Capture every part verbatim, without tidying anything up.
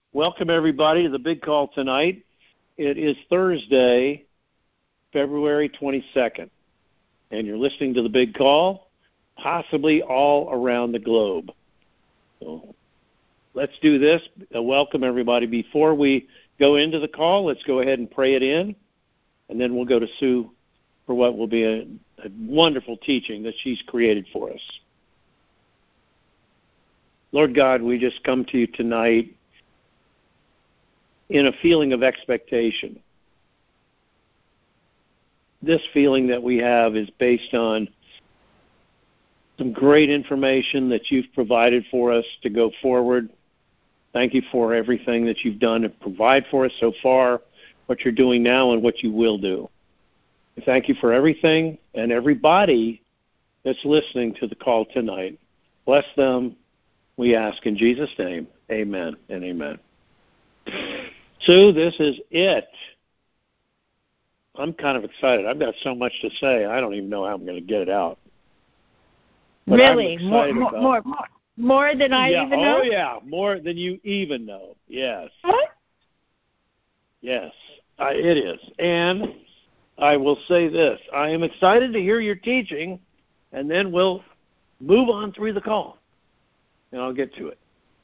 Welcome, everybody, to the big call tonight. It is Thursday, February twenty-second, and you're listening to the big call, possibly all around the globe. So let's do this. Uh, welcome, everybody. Before we go into the call, let's go ahead and pray it in, and then we'll go to Sue for what will be a, a wonderful teaching that she's created for us. Lord God, we just come to you tonight in a feeling of expectation. This feeling that we have is based on some great information that you've provided for us to go forward. Thank you for everything that you've done to provide for us so far, what you're doing now, and what you will do. Thank you for everything and everybody that's listening to the call tonight. Bless them, we ask in Jesus' name. Amen and amen. Sue, this is it. I'm kind of excited. I've got so much to say, I don't even know how I'm going to get it out. But really? More, more, more, more, more than I yeah, even know? Oh, yeah, more than you even know. Yes. What? Yes, I, it is. And I will say this. I am excited to hear your teaching, and then we'll move on through the call, and I'll get to it.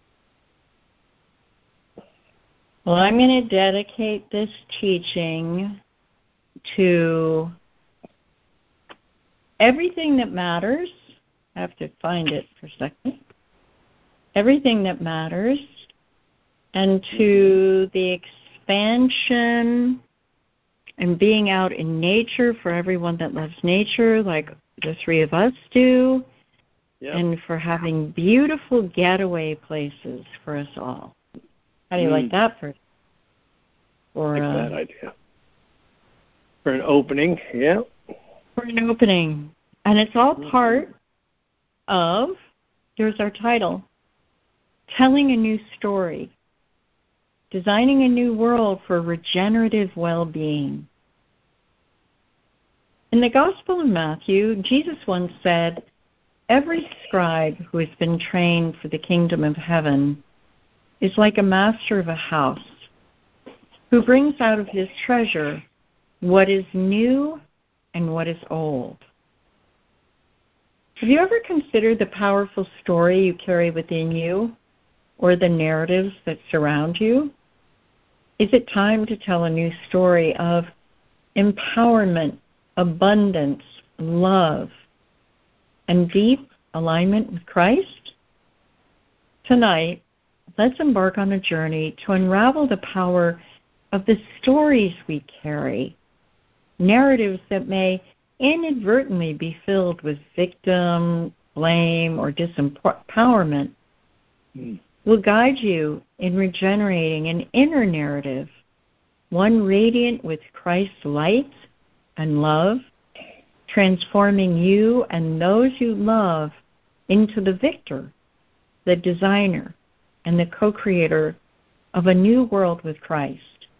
Well, I'm going to dedicate this teaching to everything that matters. I have to find it for a second. Everything that matters, and to the expansion and being out in nature for everyone that loves nature, like the three of us do, yep. And for having beautiful getaway places for us all. How do you mm. like that for? For, I like uh, that idea. For an opening, yeah. For an opening. And it's all part of, here's our title, Telling a New Story, Designing a New World for Regenerative Well-Being. In the Gospel of Matthew, Jesus once said, every scribe who has been trained for the kingdom of heaven is like a master of a house who brings out of his treasure what is new and what is old. Have you ever considered the powerful story you carry within you or the narratives that surround you? Is it time to tell a new story of empowerment, abundance, love, and deep alignment with Christ? Tonight, let's embark on a journey to unravel the power of the stories we carry, narratives that may inadvertently be filled with victim, blame, or disempowerment, mm. will guide you in regenerating an inner narrative, one radiant with Christ's light and love, transforming you and those you love into the victor, the designer, and the co-creator of a new world with Christ.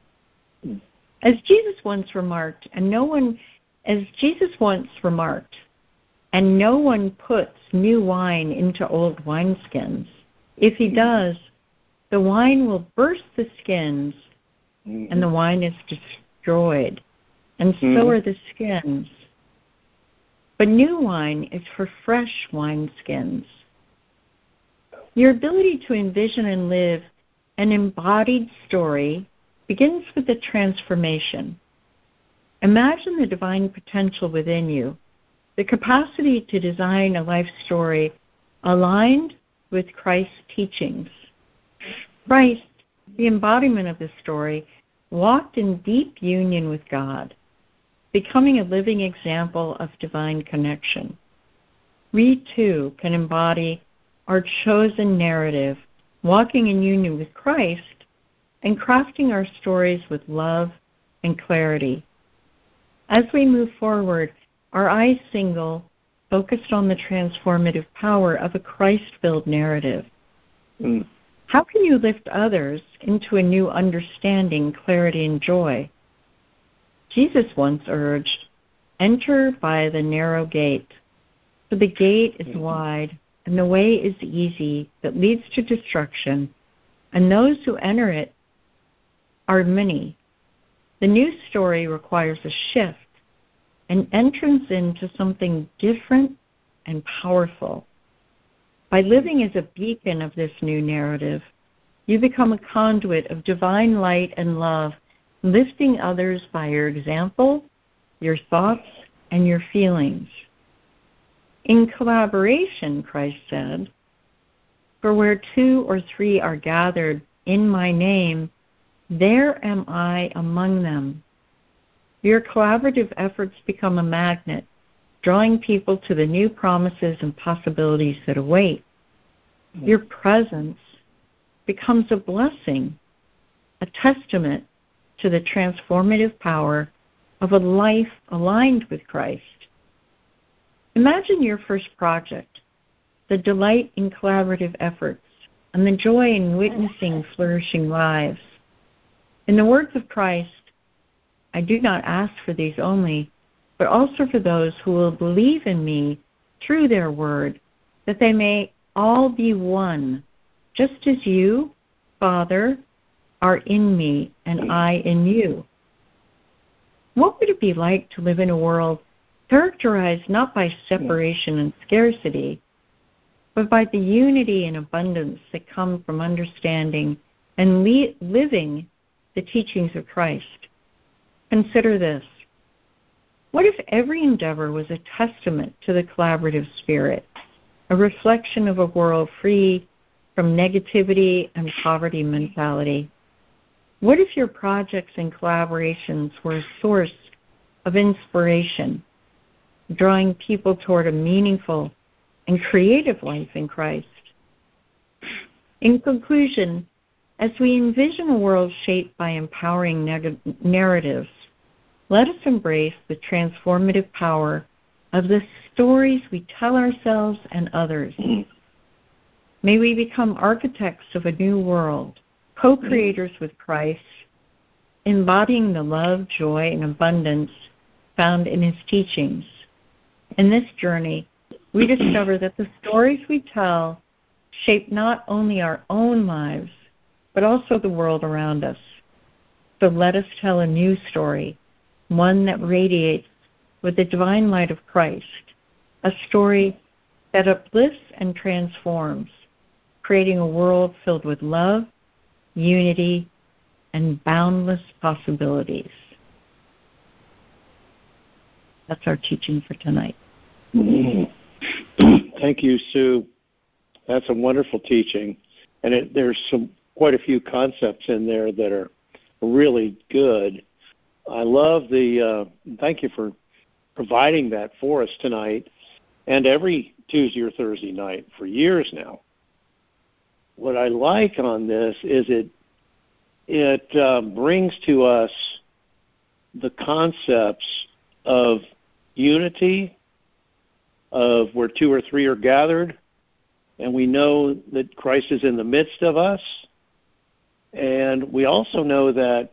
As Jesus once remarked, and no one, as Jesus once remarked, and no one puts new wine into old wineskins. If he does, the wine will burst the skins, mm-hmm. and the wine is destroyed, and mm-hmm. so are the skins. But new wine is for fresh wineskins. Your ability to envision and live an embodied story begins with a transformation. Imagine the divine potential within you, the capacity to design a life story aligned with Christ's teachings. Christ, the embodiment of the story, walked in deep union with God, becoming a living example of divine connection. We, too, can embody our chosen narrative, walking in union with Christ and crafting our stories with love and clarity. As we move forward, our eyes single, focused on the transformative power of a Christ-filled narrative. Mm. How can you lift others into a new understanding, clarity, and joy? Jesus once urged, enter by the narrow gate, for the gate is wide and the way is easy that leads to destruction, and those who enter it are many. The new story requires a shift, an entrance into something different and powerful. By living as a beacon of this new narrative, you become a conduit of divine light and love, lifting others by your example, your thoughts, and your feelings. In collaboration, Christ said, "For where two or three are gathered in my name, there am I among them." Your collaborative efforts become a magnet, drawing people to the new promises and possibilities that await. Your presence becomes a blessing, a testament to the transformative power of a life aligned with Christ. Imagine your first project, the delight in collaborative efforts, and the joy in witnessing flourishing lives. In the words of Christ, "I do not ask for these only, but also for those who will believe in me through their word, that they may all be one, just as you, Father, are in me and I in you." What would it be like to live in a world characterized not by separation and scarcity, but by the unity and abundance that come from understanding and li- living the teachings of Christ? Consider this. What if every endeavor was a testament to the collaborative spirit, a reflection of a world free from negativity and poverty mentality? What if your projects and collaborations were a source of inspiration, drawing people toward a meaningful and creative life in Christ? In conclusion, as we envision a world shaped by empowering neg- narratives, let us embrace the transformative power of the stories we tell ourselves and others. May we become architects of a new world, co-creators with Christ, embodying the love, joy, and abundance found in his teachings. In this journey, we discover that the stories we tell shape not only our own lives, but also the world around us. So let us tell a new story, one that radiates with the divine light of Christ, a story that uplifts and transforms, creating a world filled with love, unity, and boundless possibilities. That's our teaching for tonight. Thank you, Sue. That's a wonderful teaching. And it, there's some quite a few concepts in there that are really good. I love the, uh, thank you for providing that for us tonight and every Tuesday or Thursday night for years now. What I like on this is it it uh, brings to us the concepts of unity, of where two or three are gathered, and we know that Christ is in the midst of us. And we also know that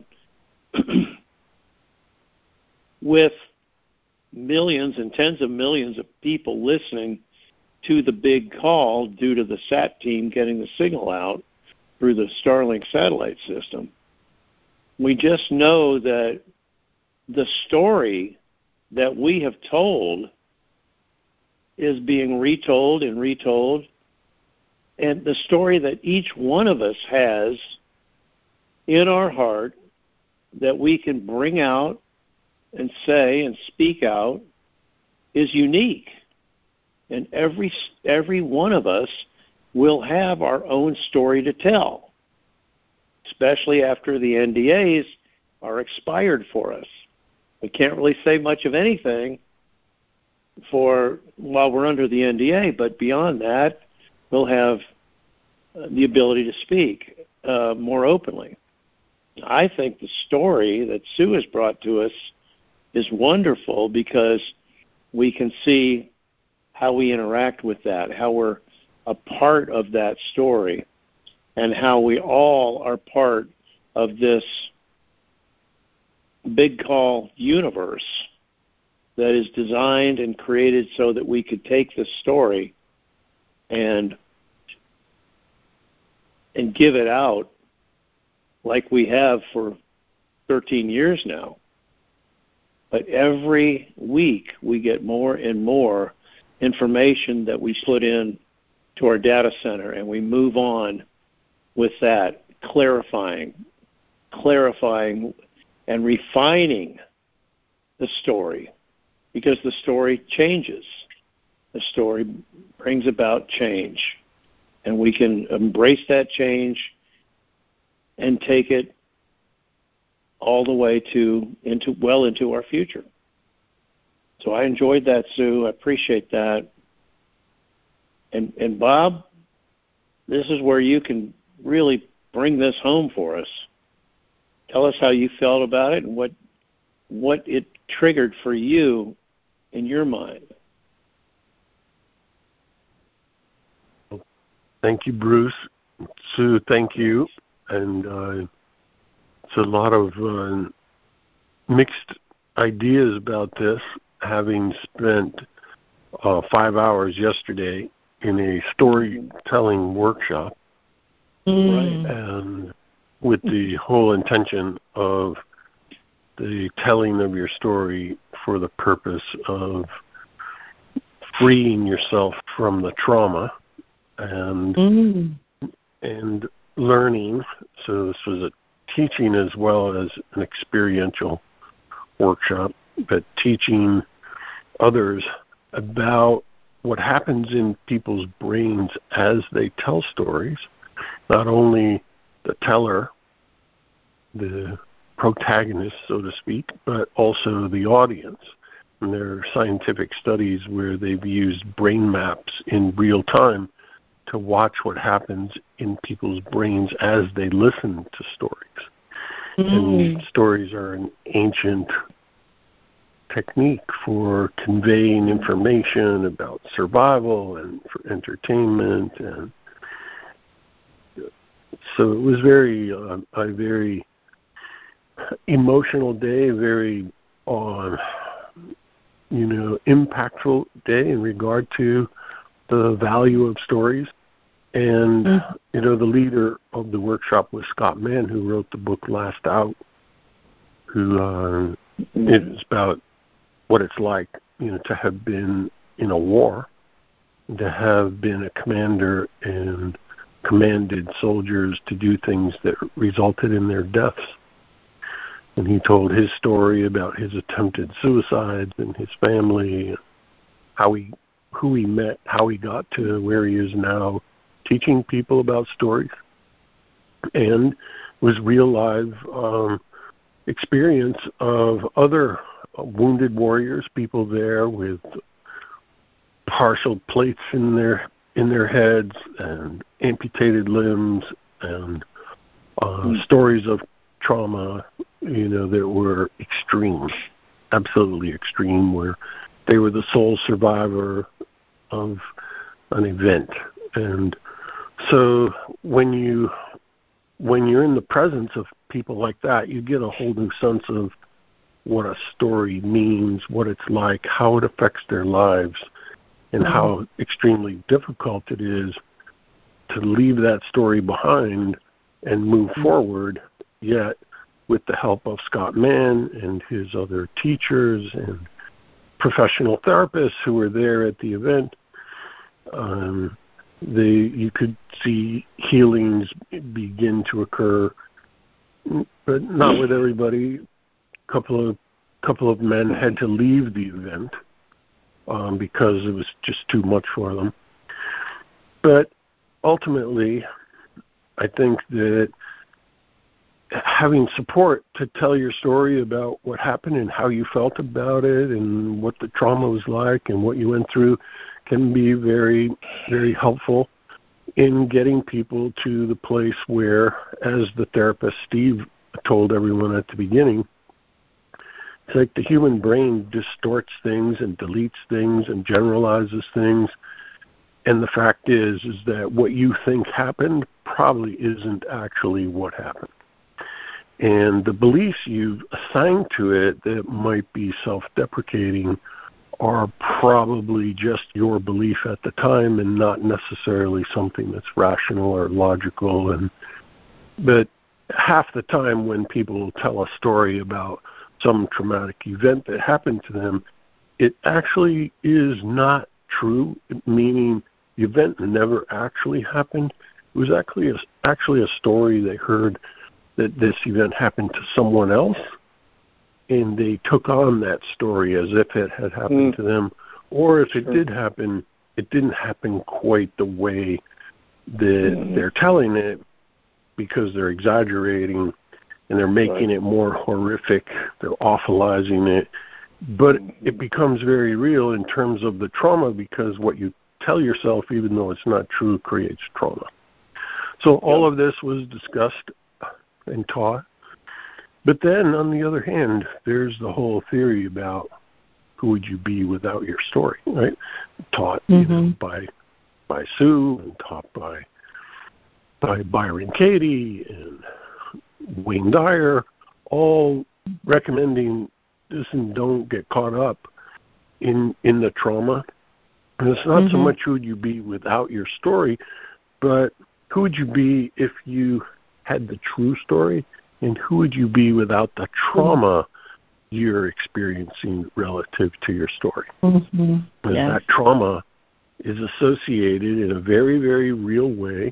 with millions and tens of millions of people listening to the big call due to the SAT team getting the signal out through the Starlink satellite system, we just know that the story that we have told is being retold and retold, and the story that each one of us has in our heart that we can bring out and say and speak out is unique. And every every one of us will have our own story to tell, especially after the N D As are expired for us. We can't really say much of anything for while we're under the N D A, but beyond that, we'll have the ability to speak uh, more openly. I think the story that Sue has brought to us is wonderful because we can see how we interact with that, how we're a part of that story, and how we all are part of this big call universe that is designed and created so that we could take this story and and give it out like we have for thirteen years now. But every week we get more and more information that we put in to our data center, and we move on with that, clarifying, clarifying and refining the story, because the story changes. The story brings about change, and we can embrace that change and take it all the way to into well into our future. So I enjoyed that, Sue. I appreciate that. And and Bob, this is where you can really bring this home for us. Tell us how you felt about it and what what it triggered for you in your mind. Thank you, Bruce. Sue, thank you. And uh, it's a lot of uh, mixed ideas about this, having spent uh, five hours yesterday in a storytelling workshop, Mm. and with the whole intention of the telling of your story for the purpose of freeing yourself from the trauma and Mm. and learning. So this was a teaching as well as an experiential workshop, but teaching others about what happens in people's brains as they tell stories, not only the teller, the protagonist, so to speak, but also the audience. And there are scientific studies where they've used brain maps in real time to watch what happens in people's brains as they listen to stories. Mm. And stories are an ancient technique for conveying information about survival and for entertainment, and so it was very uh, a very emotional day, very uh, you know impactful day in regard to the value of stories. And Mm. you know the leader of the workshop was Scott Mann, who wrote the book Last Out, who uh, it's about what it's like, you know, to have been in a war, to have been a commander and commanded soldiers to do things that resulted in their deaths. And he told his story about his attempted suicides and his family, how he, who he met, how he got to where he is now, teaching people about stories, and was real live um, experience of other wounded warriors, people there with partial plates in their in their heads and amputated limbs, and uh, mm. stories of trauma, you know, that were extreme, absolutely extreme, where they were the sole survivor of an event. And so when you when you're in the presence of people like that, you get a whole new sense of what a story means, what it's like, how it affects their lives, and mm-hmm. how extremely difficult it is to leave that story behind and move mm-hmm. forward, yet with the help of Scott Mann and his other teachers and professional therapists who were there at the event, um, they, you could see healings begin to occur, but not with everybody. Couple of couple of men had to leave the event um, because it was just too much for them. But ultimately, I think that having support to tell your story about what happened and how you felt about it and what the trauma was like and what you went through can be very, very helpful in getting people to the place where, as the therapist Steve told everyone at the beginning, it's like the human brain distorts things and deletes things and generalizes things. And the fact is, is that what you think happened probably isn't actually what happened. And the beliefs you've assigned to it that might be self-deprecating are probably just your belief at the time and not necessarily something that's rational or logical. And but half the time when people tell a story about some traumatic event that happened to them, it actually is not true, meaning the event never actually happened. It was actually a, actually a story they heard that this event happened to someone else, and they took on that story as if it had happened mm. to them, or if it sure. did happen, it didn't happen quite the way that mm. they're telling it, because they're exaggerating and they're making right. it more horrific. They're awfulizing it. But it becomes very real in terms of the trauma, because what you tell yourself, even though it's not true, creates trauma. So all of this was discussed and taught. But then, on the other hand, there's the whole theory about who would you be without your story, right? Taught mm-hmm. you know, by by Sue, and taught by by Byron Katie and Wayne Dyer, all recommending listen, don't get caught up in in the trauma. And it's not mm-hmm. so much who would you be without your story, but who would you be if you had the true story, and who would you be without the trauma you're experiencing relative to your story? Mm-hmm. Because yes. that trauma is associated in a very, very real way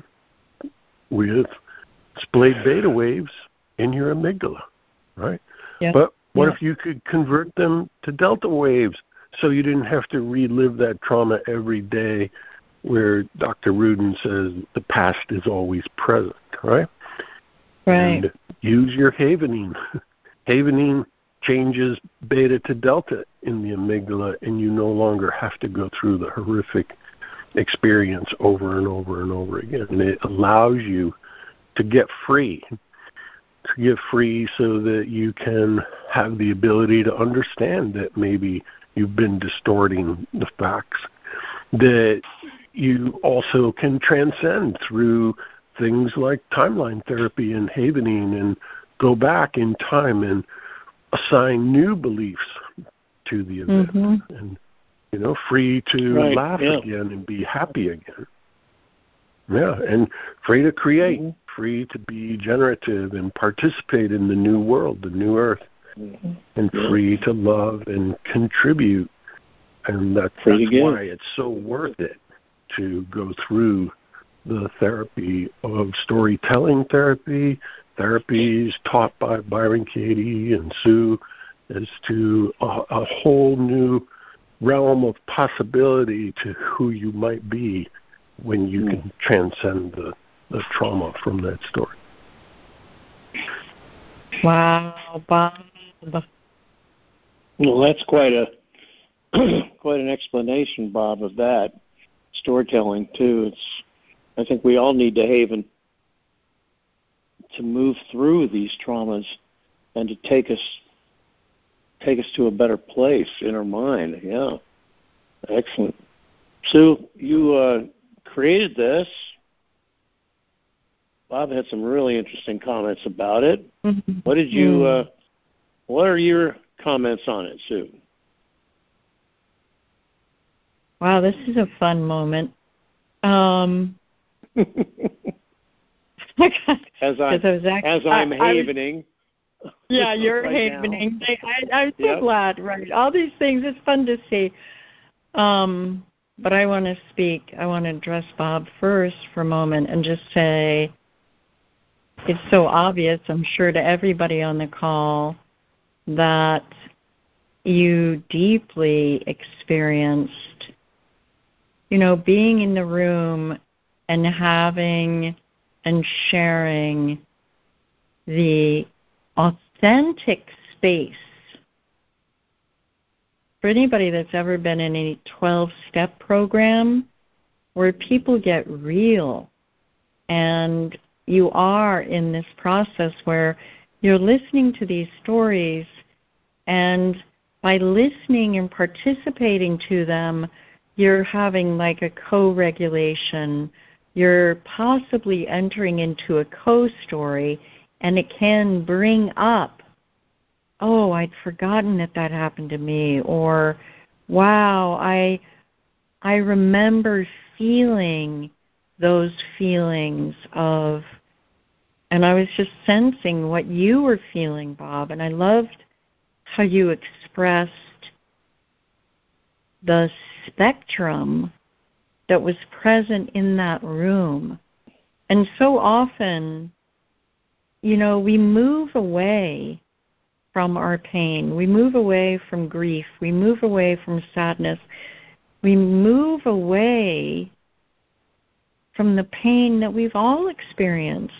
with splayed beta waves in your amygdala, right? Yep. But what yep. if you could convert them to delta waves so you didn't have to relive that trauma every day, where Doctor Rudin says the past is always present, right? Right. And use your havening. Havening changes beta to delta in the amygdala, and you no longer have to go through the horrific experience over and over and over again. And it allows you to get free, to get free so that you can have the ability to understand that maybe you've been distorting the facts, that you also can transcend through things like timeline therapy and havening and go back in time and assign new beliefs to the event mm-hmm. and, you know, free to right. laugh yeah. again and be happy again. Yeah, and free to create, mm-hmm. free to be generative and participate in the new world, the new earth, mm-hmm. and yeah. free to love and contribute. And that, that's why it's so worth it to go through the therapy of storytelling therapy, therapies taught by Byron Katie and Sue, as to a, a whole new realm of possibility to who you might be when you mm. can transcend the, the trauma from that story. Wow, Bob. Well, that's quite a quite an explanation, Bob, of that storytelling too. It's I think we all need to haven to move through these traumas and to take us take us to a better place in our mind. Yeah, excellent. Sue, you uh, created this. Bob had some really interesting comments about it. Mm-hmm. What did you? Uh, what are your comments on it, Sue? Wow, this is a fun moment. Um, as I'm, actually, as I'm I, havening. I was, yeah, you're right havening. I, I, I'm so yep. glad, right? All these things, it's fun to see. Um, but I want to speak. I want to address Bob first for a moment and just say it's so obvious, I'm sure, to everybody on the call that you deeply experienced, you know, being in the room and having and sharing the authentic space. For anybody that's ever been in a twelve-step program where people get real and you are in this process where you're listening to these stories, and by listening and participating to them, you're having like a co-regulation. You're possibly entering into a co-story, and it can bring up, oh, I'd forgotten that that happened to me, or, wow, I I remember feeling those feelings of And I was just sensing what you were feeling, Bob, and I loved how you expressed the spectrum that was present in that room. And so often, you know, we move away from our pain. We move away from grief. We move away from sadness. We move away from the pain that we've all experienced.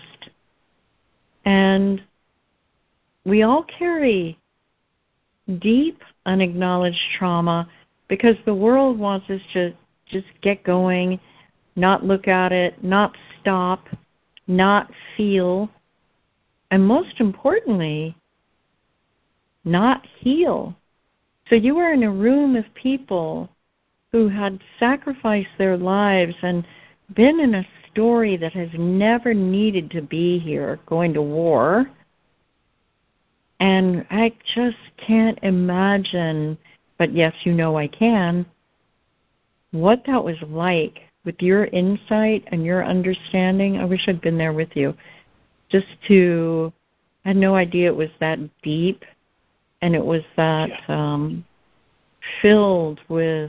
And we all carry deep, unacknowledged trauma because the world wants us to just get going, not look at it, not stop, not feel, and most importantly, not heal. So you were in a room of people who had sacrificed their lives and been in a story that has never needed to be here, going to war. And I just can't imagine, but yes, you know I can, what that was like with your insight and your understanding. I wish I'd been there with you. Just to, I had no idea it was that deep, and it was that yeah. um, filled with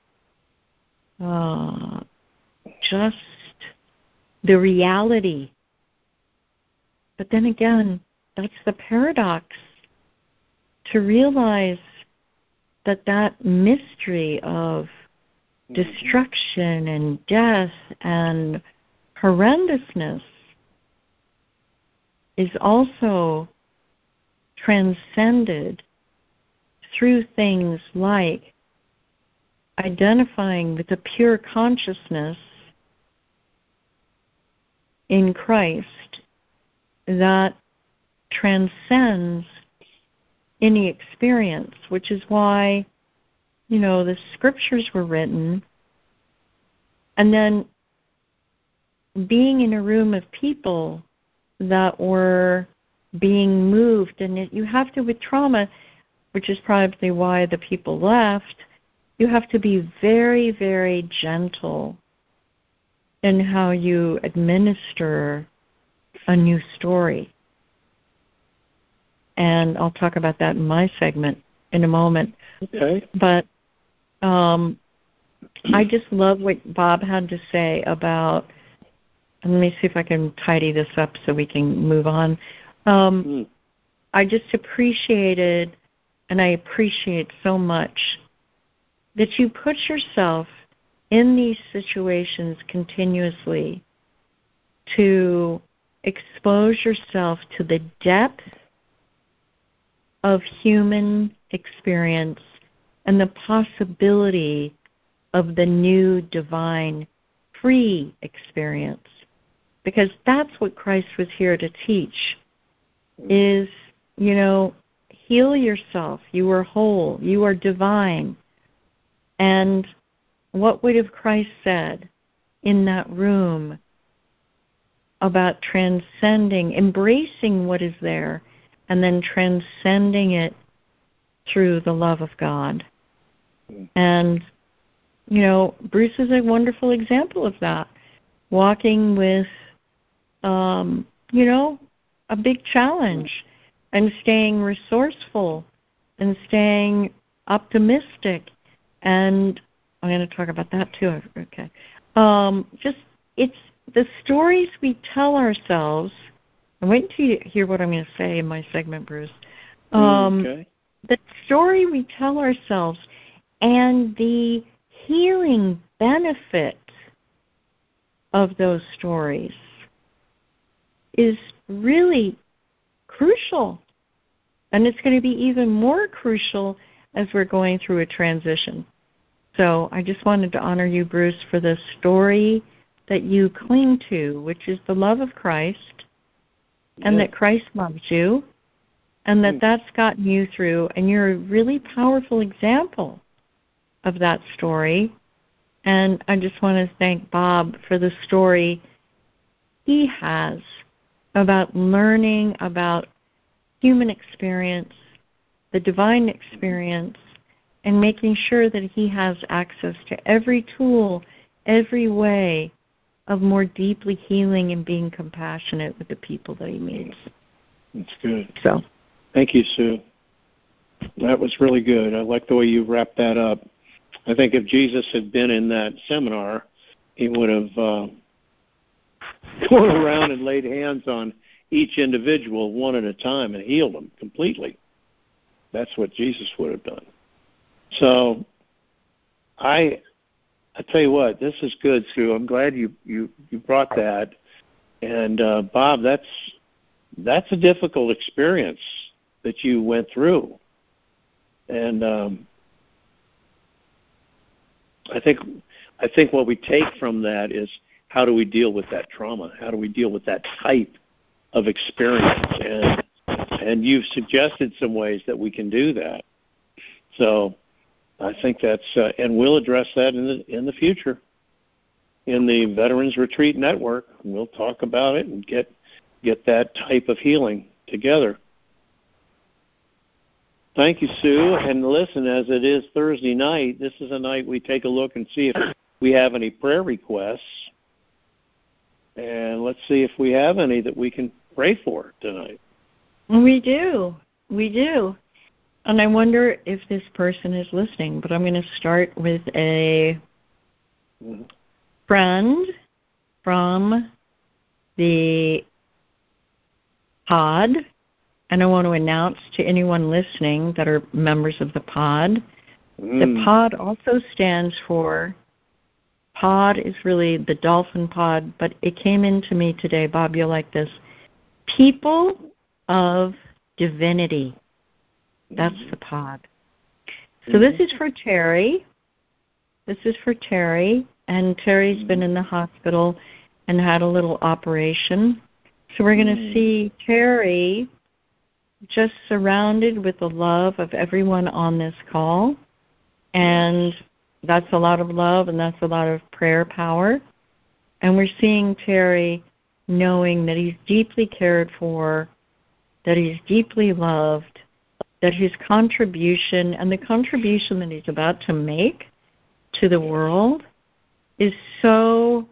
uh, just the reality. But then again, that's the paradox, to realize that that mystery of destruction and death and horrendousness is also transcended through things like identifying with a pure consciousness in Christ that transcends any experience, which is why, you know, the scriptures were written, and then being in a room of people that were being moved, and it, you have to, with trauma, which is probably why the people left, you have to be very, very gentle in how you administer a new story. And I'll talk about that in my segment in a moment. Okay. But um, I just love what Bob had to say about, and let me see if I can tidy this up so we can move on. Um, mm. I just appreciated, and I appreciate so much, that you put yourself in these situations continuously to expose yourself to the depth of human experience and the possibility of the new divine free experience. Because that's what Christ was here to teach, is, you know, heal yourself. You are whole. You are divine. And what would have Christ said in that room about transcending, embracing what is there, and then transcending it through the love of God? And, you know, Bruce is a wonderful example of that, walking with, um, you know, a big challenge and staying resourceful and staying optimistic. And I'm going to talk about that too. Okay. Um, just, it's the stories we tell ourselves. I'm waiting to hear what I'm going to say in my segment, Bruce. Um, okay. The story we tell ourselves and the healing benefit of those stories is really crucial. And it's going to be even more crucial as we're going through a transition. So I just wanted to honor you, Bruce, for the story that you cling to, which is the love of Christ, and yeah. that Christ loves you, and that that's gotten you through, and you're a really powerful example of that story. And I just want to thank Bob for the story he has about learning about human experience, the divine experience, and making sure that he has access to every tool, every way of more deeply healing and being compassionate with the people that he meets. That's good. So, thank you, Sue. That was really good. I like the way you wrapped that up. I think if Jesus had been in that seminar, he would have uh, gone around and laid hands on each individual one at a time and healed them completely. That's what Jesus would have done. So, I, I tell you what, this is good, Sue. I'm glad you you, you brought that. And uh, Bob, that's that's a difficult experience that you went through. And um, I think I think what we take from that is how do we deal with that trauma? How do we deal with that type of experience? And and you've suggested some ways that we can do that. So I think that's uh, and we'll address that in the in the future in the Veterans Retreat Network. We'll talk about it and get get that type of healing together. Thank you, Sue. And listen, as it is Thursday night, this is a night we take a look and see if we have any prayer requests. And let's see if we have any that we can pray for tonight. We do. We do. And I wonder if this person is listening, but I'm going to start with a mm-hmm. friend from the pod. And I want to announce to anyone listening that are members of the pod, mm. the pod also stands for, pod is really the dolphin pod, but it came into me today, Bob, you'll like this, People of Divinity. That's mm. the pod. So mm. this is for Terry. This is for Terry, and Terry's mm. been in the hospital and had a little operation. So we're going to mm. see Terry just surrounded with the love of everyone on this call. And that's a lot of love, and that's a lot of prayer power. And we're seeing Terry knowing that he's deeply cared for, that he's deeply loved, that his contribution and the contribution that he's about to make to the world is so,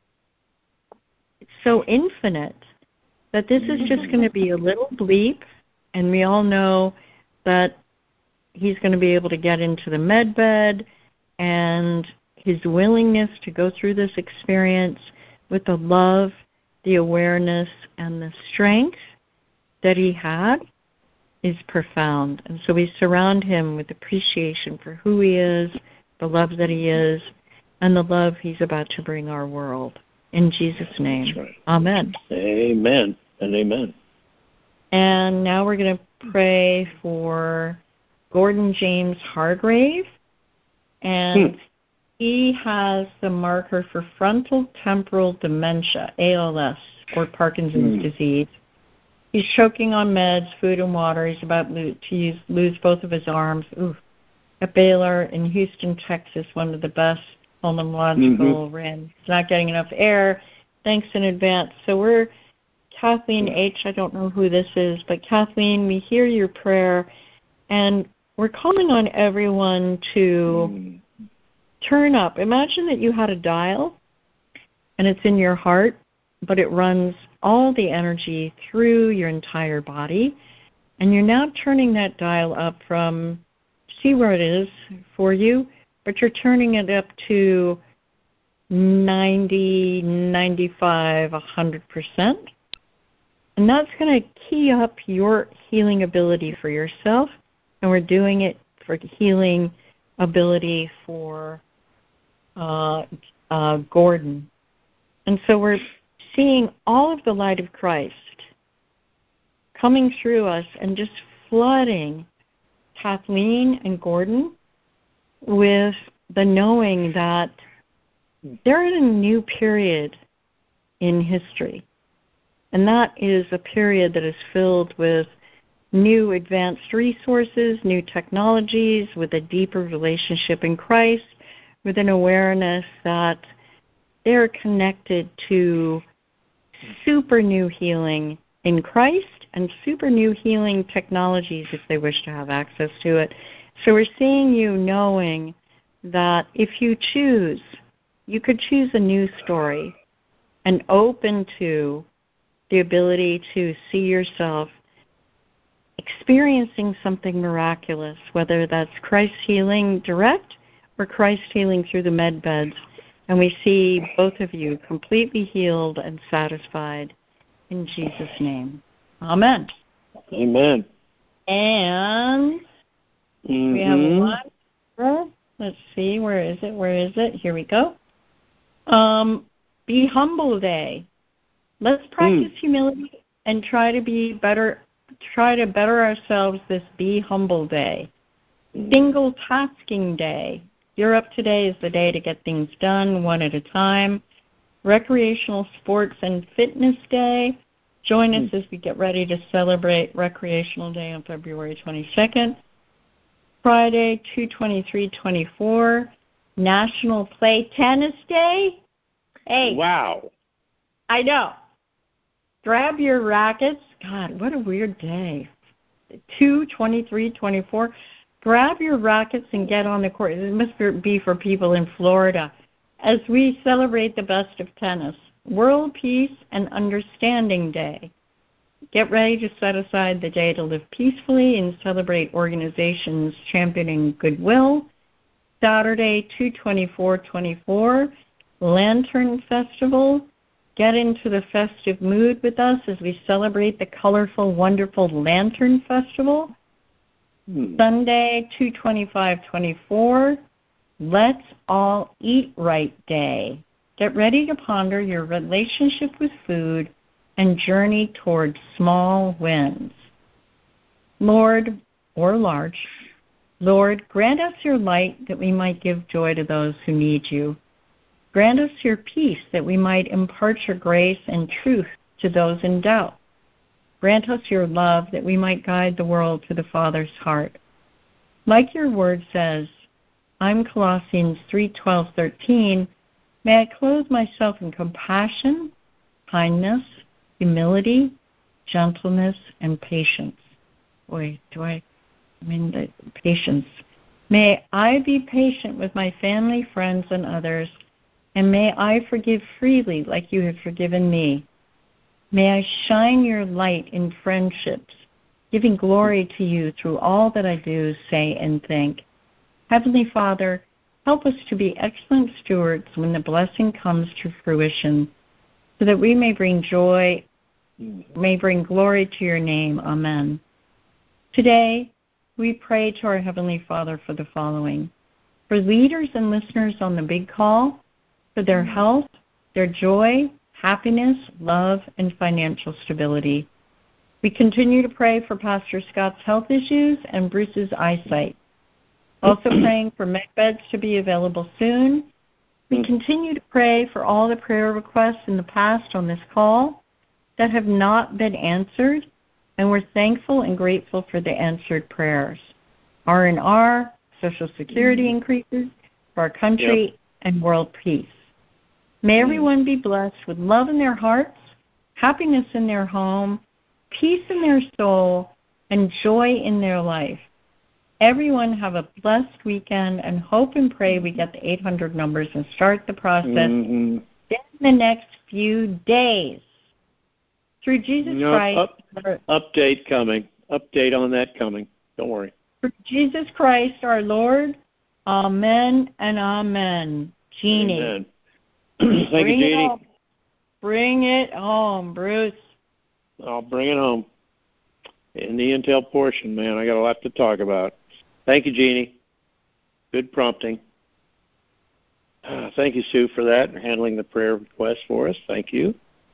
so infinite that this is just going to be a little bleep. And we all know that he's going to be able to get into the med bed, and his willingness to go through this experience with the love, the awareness, and the strength that he had is profound. And so we surround him with appreciation for who he is, the love that he is, and the love he's about to bring our world. In Jesus' name, right. Amen. Amen and amen. And now we're going to pray for Gordon James Hargrave. And hmm. he has the marker for frontal temporal dementia, A L S, or Parkinson's hmm. disease. He's choking on meds, food, and water. He's about to use, lose both of his arms. Ooh. At Baylor in Houston, Texas, one of the best pulmonological mm-hmm. R I Ns. He's not getting enough air. Thanks in advance. So we're Kathleen H., I don't know who this is, but Kathleen, we hear your prayer, and we're calling on everyone to mm. turn up. Imagine that you had a dial, and it's in your heart, but it runs all the energy through your entire body, and you're now turning that dial up from, see where it is for you, but you're turning it up to ninety, ninety-five, one hundred percent. And that's going to key up your healing ability for yourself, and we're doing it for healing ability for uh, uh, Gordon. And so we're seeing all of the light of Christ coming through us and just flooding Kathleen and Gordon with the knowing that they're in a new period in history. And that is a period that is filled with new advanced resources, new technologies, with a deeper relationship in Christ, with an awareness that they're connected to super new healing in Christ and super new healing technologies if they wish to have access to it. So we're seeing you knowing that if you choose, you could choose a new story. and open to the ability to see yourself experiencing something miraculous, whether that's Christ healing direct or Christ healing through the med beds. And we see both of you completely healed and satisfied in Jesus' name. Amen. Amen. And mm-hmm. we have one more. Let's see, where is it? Where is it? Here we go. Um, Be Humble Day. Let's practice mm. humility and try to be better. Try to better ourselves this Be Humble Day. Mm. Single Tasking Day. You're Up Today is the day to get things done one at a time. Recreational Sports and Fitness Day. Join mm. us as we get ready to celebrate Recreational Day on February twenty-second. Friday, two twenty-three twenty-four, National Play Tennis Day. Hey. Wow. I know. Grab your rackets. God, what a weird day. two twenty-three twenty-four. Grab your rackets and get on the court. It must be for people in Florida as we celebrate the best of tennis. World Peace and Understanding Day. Get ready to set aside the day to live peacefully and celebrate organizations championing goodwill. Saturday, two twenty-four twenty-four, Lantern Festival. Get into the festive mood with us as we celebrate the colorful, wonderful Lantern Festival. Hmm. Sunday, two twenty-five twenty-four, Let's All Eat Right Day. Get ready to ponder your relationship with food and journey towards small wins. Lord, or large, Lord, grant us your light that we might give joy to those who need you. Grant us your peace that we might impart your grace and truth to those in doubt. Grant us your love that we might guide the world to the Father's heart. Like your word says, I'm Colossians three twelve thirteen, may I clothe myself in compassion, kindness, humility, gentleness, and patience. Boy, do I, I mean, the patience. May I be patient with my family, friends, and others, and may I forgive freely like you have forgiven me. May I shine your light in friendships, giving glory to you through all that I do, say, and think. Heavenly Father, help us to be excellent stewards when the blessing comes to fruition, so that we may bring joy, may bring glory to your name. Amen. Today, we pray to our Heavenly Father for the following: for leaders and listeners on the big call, for their health, their joy, happiness, love, and financial stability. We continue to pray for Pastor Scott's health issues and Bruce's eyesight. Also praying for med beds to be available soon. We continue to pray for all the prayer requests in the past on this call that have not been answered, and we're thankful and grateful for the answered prayers. R and R, Social Security increases for our country, yep. and world peace. May everyone be blessed with love in their hearts, happiness in their home, peace in their soul, and joy in their life. Everyone have a blessed weekend, and hope and pray we get the eight hundred numbers and start the process mm-hmm. in the next few days. Through Jesus no, Christ. Up, update coming. Update on that coming. Don't worry. Through Jesus Christ our Lord. Amen and amen. Jeannie. Amen. Thank bring you, Jeannie. It home. Bring it home, Bruce. I'll bring it home. In the intel portion, man, I got a lot to talk about. Thank you, Jeannie. Good prompting. Uh, thank you, Sue, for that and handling the prayer request for us. Thank you.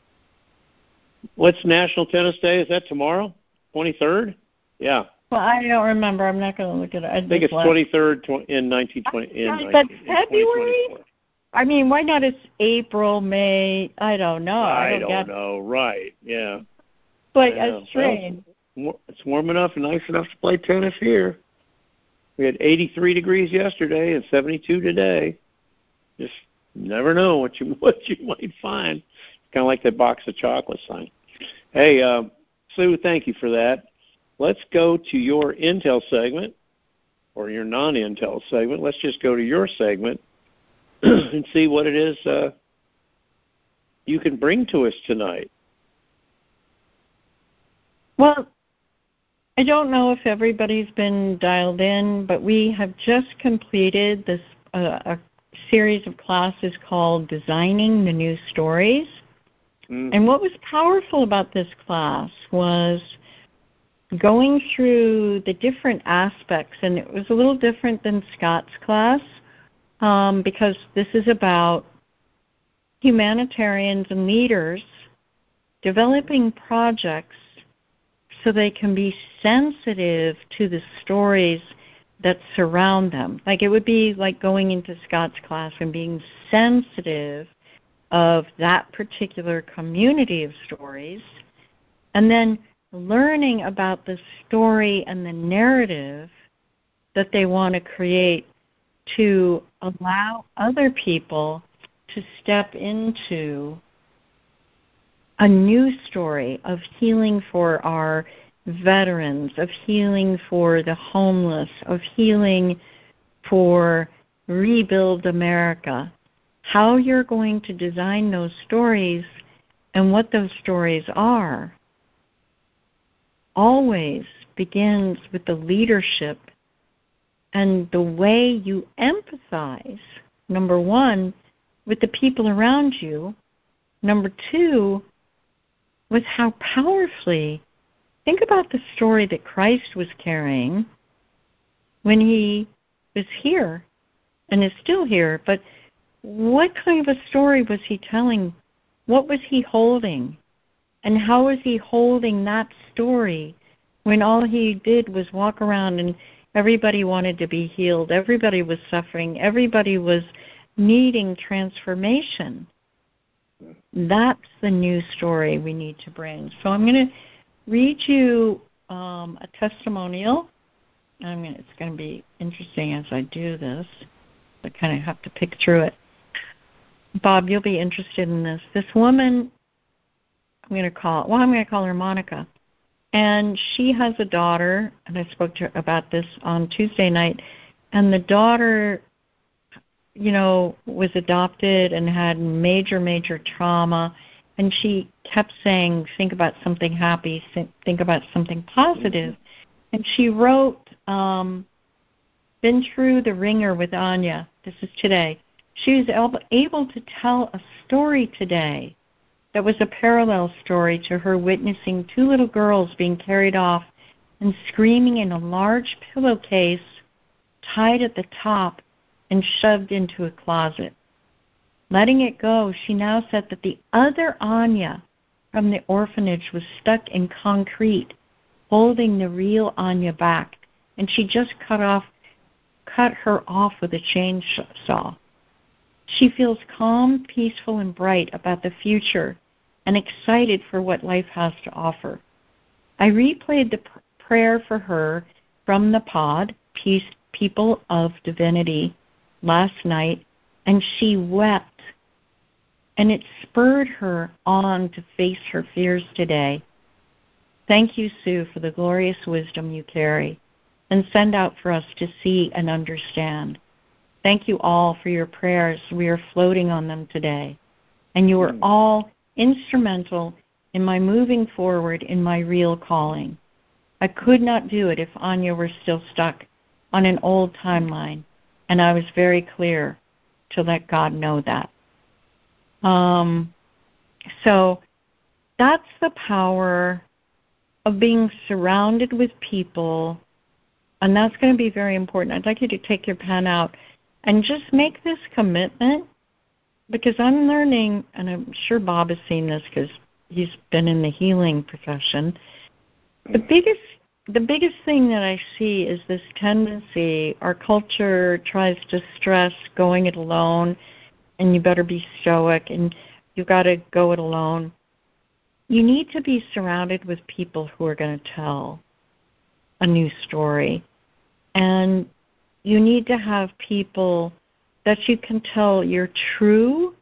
What's National Tennis Day? Is that tomorrow? twenty-third? Yeah. Well, I don't remember. I'm not going to look at it. I, I think it's left. twenty-third in nineteen twenty. In but February? I mean, why not it's April, May? I don't know. I don't, I don't get know. Right, yeah. But it's strange. Well, it's warm enough and nice enough to play tennis here. We had eighty-three degrees yesterday and seventy-two today. Just never know what you what you might find. Kind of like that box of chocolate sign. Hey, uh, Sue, thank you for that. Let's go to your Intel segment, or your non-Intel segment. Let's just go to your segment and see what it is uh, you can bring to us tonight? Well, I don't know if everybody's been dialed in, but we have just completed this uh, a series of classes called Designing the New Stories. Mm. And what was powerful about this class was going through the different aspects, and it was a little different than Scott's class um, because this is about humanitarians and leaders developing projects so they can be sensitive to the stories that surround them. Like it would be like going into Scott's class and being sensitive of that particular community of stories, and then learning about the story and the narrative that they want to create to allow other people to step into a new story of healing for our veterans, of healing for the homeless, of healing for Rebuild America. How you're going to design those stories and what those stories are always begins with the leadership and the way you empathize, number one, with the people around you, number two, with how powerfully, think about the story that Christ was carrying when he was here and is still here, but what kind of a story was he telling? What was he holding? And how was he holding that story when all he did was walk around and everybody wanted to be healed, everybody was suffering, everybody was needing transformation? That's the new story we need to bring. So I'm going to read you um, a testimonial. I mean, it's going to be interesting as I do this. I kind of have to pick through it. Bob, you'll be interested in this. This woman, I'm going to call, well, I'm going to call her Monica. And she has a daughter, and I spoke to her about this on Tuesday night, and the daughter, you know, was adopted and had major, major trauma, and she kept saying, think about something happy, think about something positive. And she wrote, um, been through the ringer with Anya. This is today. She was able to tell a story today that was a parallel story to her witnessing two little girls being carried off and screaming in a large pillowcase tied at the top and shoved into a closet. Letting it go, she now said that the other Anya from the orphanage was stuck in concrete, holding the real Anya back, and she just cut off, cut her off with a chainsaw. She feels calm, peaceful, and bright about the future and excited for what life has to offer. I replayed the pr- prayer for her from the pod, Peace, People of Divinity, last night, and she wept, and it spurred her on to face her fears today. Thank you, Sue, for the glorious wisdom you carry and send out for us to see and understand. Thank you all for your prayers. We are floating on them today. And you are all instrumental in my moving forward in my real calling. I could not do it if Anya were still stuck on an old timeline, and I was very clear to let God know that. Um, so that's the power of being surrounded with people, and that's going to be very important. I'd like you to take your pen out and just make this commitment, because I'm learning, and I'm sure Bob has seen this because he's been in the healing profession. The biggest the biggest thing that I see is this tendency, our culture tries to stress going it alone, and you better be stoic, and you've got to go it alone. You need to be surrounded with people who are going to tell a new story. And you need to have people that you can tell your true,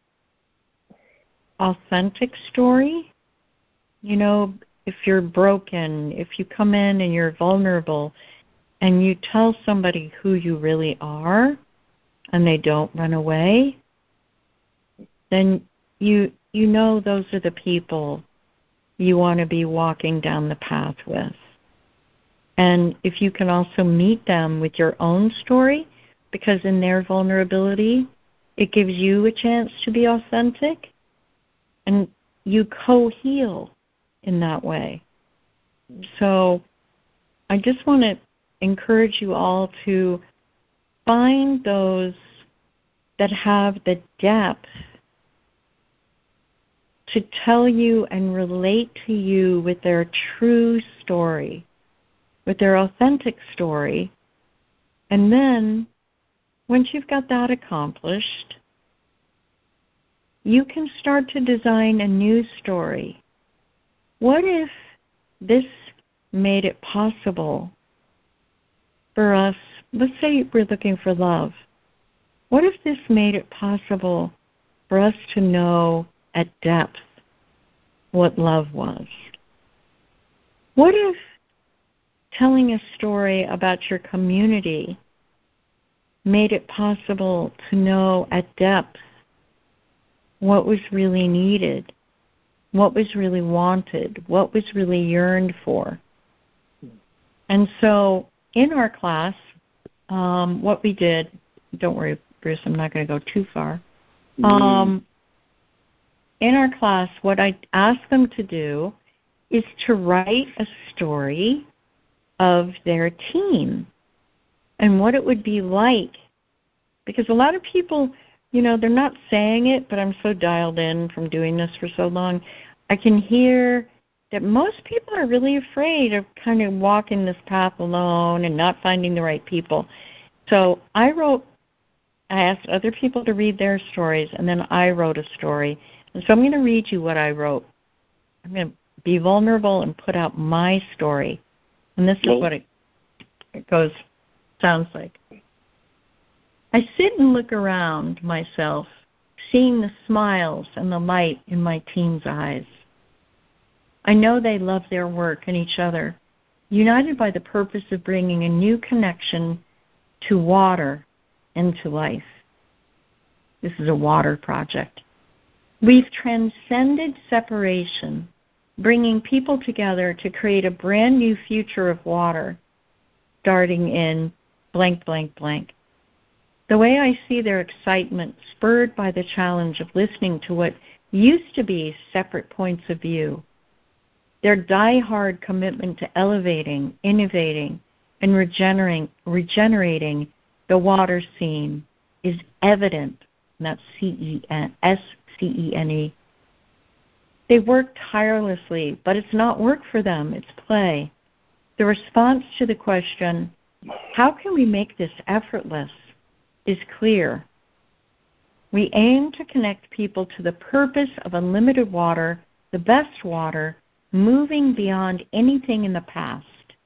authentic story. You know, if you're broken, if you come in and you're vulnerable and you tell somebody who you really are and they don't run away, then you you know those are the people you want to be walking down the path with. And if you can also meet them with your own story, because in their vulnerability, it gives you a chance to be authentic, and you co-heal in that way. So I just want to encourage you all to find those that have the depth to tell you and relate to you with their true story, with their authentic story. And then, once you've got that accomplished, you can start to design a new story. What if this made it possible for us? Let's say we're looking for love. What if this made it possible for us to know at depth what love was? What if telling a story about your community made it possible to know at depth what was really needed, what was really wanted, what was really yearned for? And so in our class, um, what we did, don't worry, Bruce, I'm not going to go too far. Mm. Um, in our class, what I asked them to do is to write a story of their team and what it would be like. Because a lot of people, you know, they're not saying it, but I'm so dialed in from doing this for so long. I can hear that most people are really afraid of kind of walking this path alone and not finding the right people. So I wrote, I asked other people to read their stories, and then I wrote a story. And so I'm going to read you what I wrote. I'm going to be vulnerable and put out my story. And this is what it, it goes, sounds like. I sit and look around myself, seeing the smiles and the light in my team's eyes. I know they love their work and each other, united by the purpose of bringing a new connection to water and to life. This is a water project. We've transcended separation, bringing people together to create a brand new future of water, starting in blank, blank, blank. The way I see their excitement spurred by the challenge of listening to what used to be separate points of view, their die-hard commitment to elevating, innovating, and regenerating, regenerating the water scene is evident, and that's C E N S C E N E. They work tirelessly, but it's not work for them, it's play. The response to the question, how can we make this effortless, is clear. We aim to connect people to the purpose of unlimited water, the best water, moving beyond anything in the past.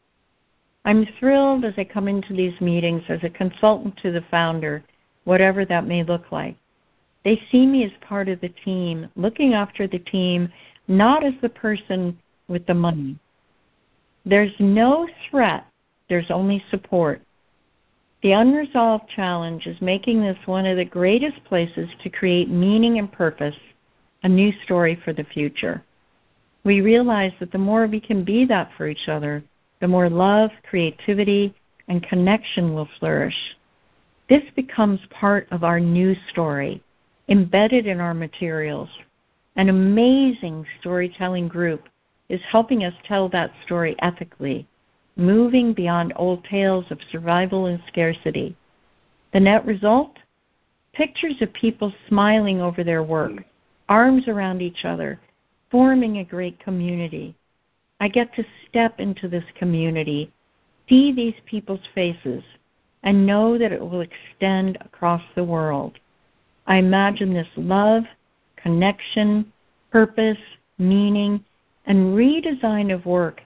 I'm thrilled as I come into these meetings as a consultant to the founder, whatever that may look like. They see me as part of the team, looking after the team, not as the person with the money. There's no threat, there's only support. The unresolved challenge is making this one of the greatest places to create meaning and purpose, a new story for the future. We realize that the more we can be that for each other, the more love, creativity, and connection will flourish. This becomes part of our new story, embedded in our materials. An amazing storytelling group is helping us tell that story ethically, moving beyond old tales of survival and scarcity. The net result? Pictures of people smiling over their work, arms around each other, forming a great community. I get to step into this community, see these people's faces, and know that it will extend across the world. I imagine this love, connection, purpose, meaning, and redesign of work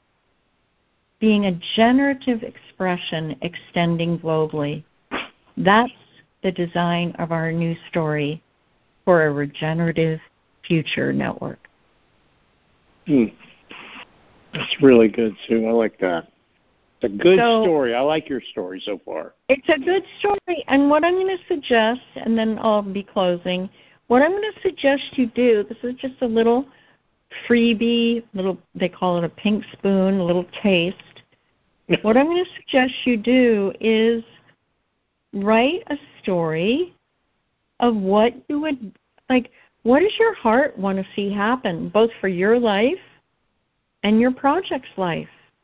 being a generative expression extending globally. That's the design of our new story for a regenerative future network. Hmm. That's really good, Sue. I like that. It's a good so, story. I like your story so far. It's a good story. And what I'm going to suggest, and then I'll be closing, what I'm going to suggest you do, this is just a little freebie, little, they call it a pink spoon, a little taste. What I'm going to suggest you do is write a story of what you would, like, what does your heart want to see happen, both for your life and your project's life?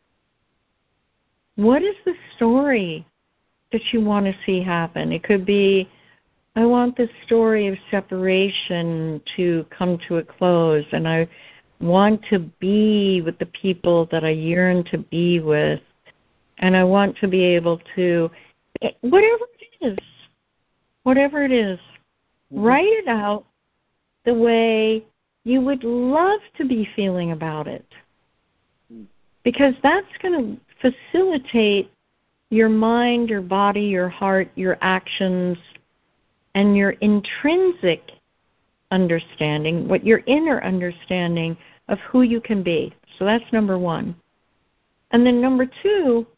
What is the story that you want to see happen? It could be, I want this story of separation to come to a close, and I want to be with the people that I yearn to be with, and I want to be able to, whatever it is, whatever it is, mm-hmm. write it out the way you would love to be feeling about it. Because that's going to facilitate your mind, your body, your heart, your actions, and your intrinsic understanding, what your inner understanding of who you can be. So that's number one. And then number two,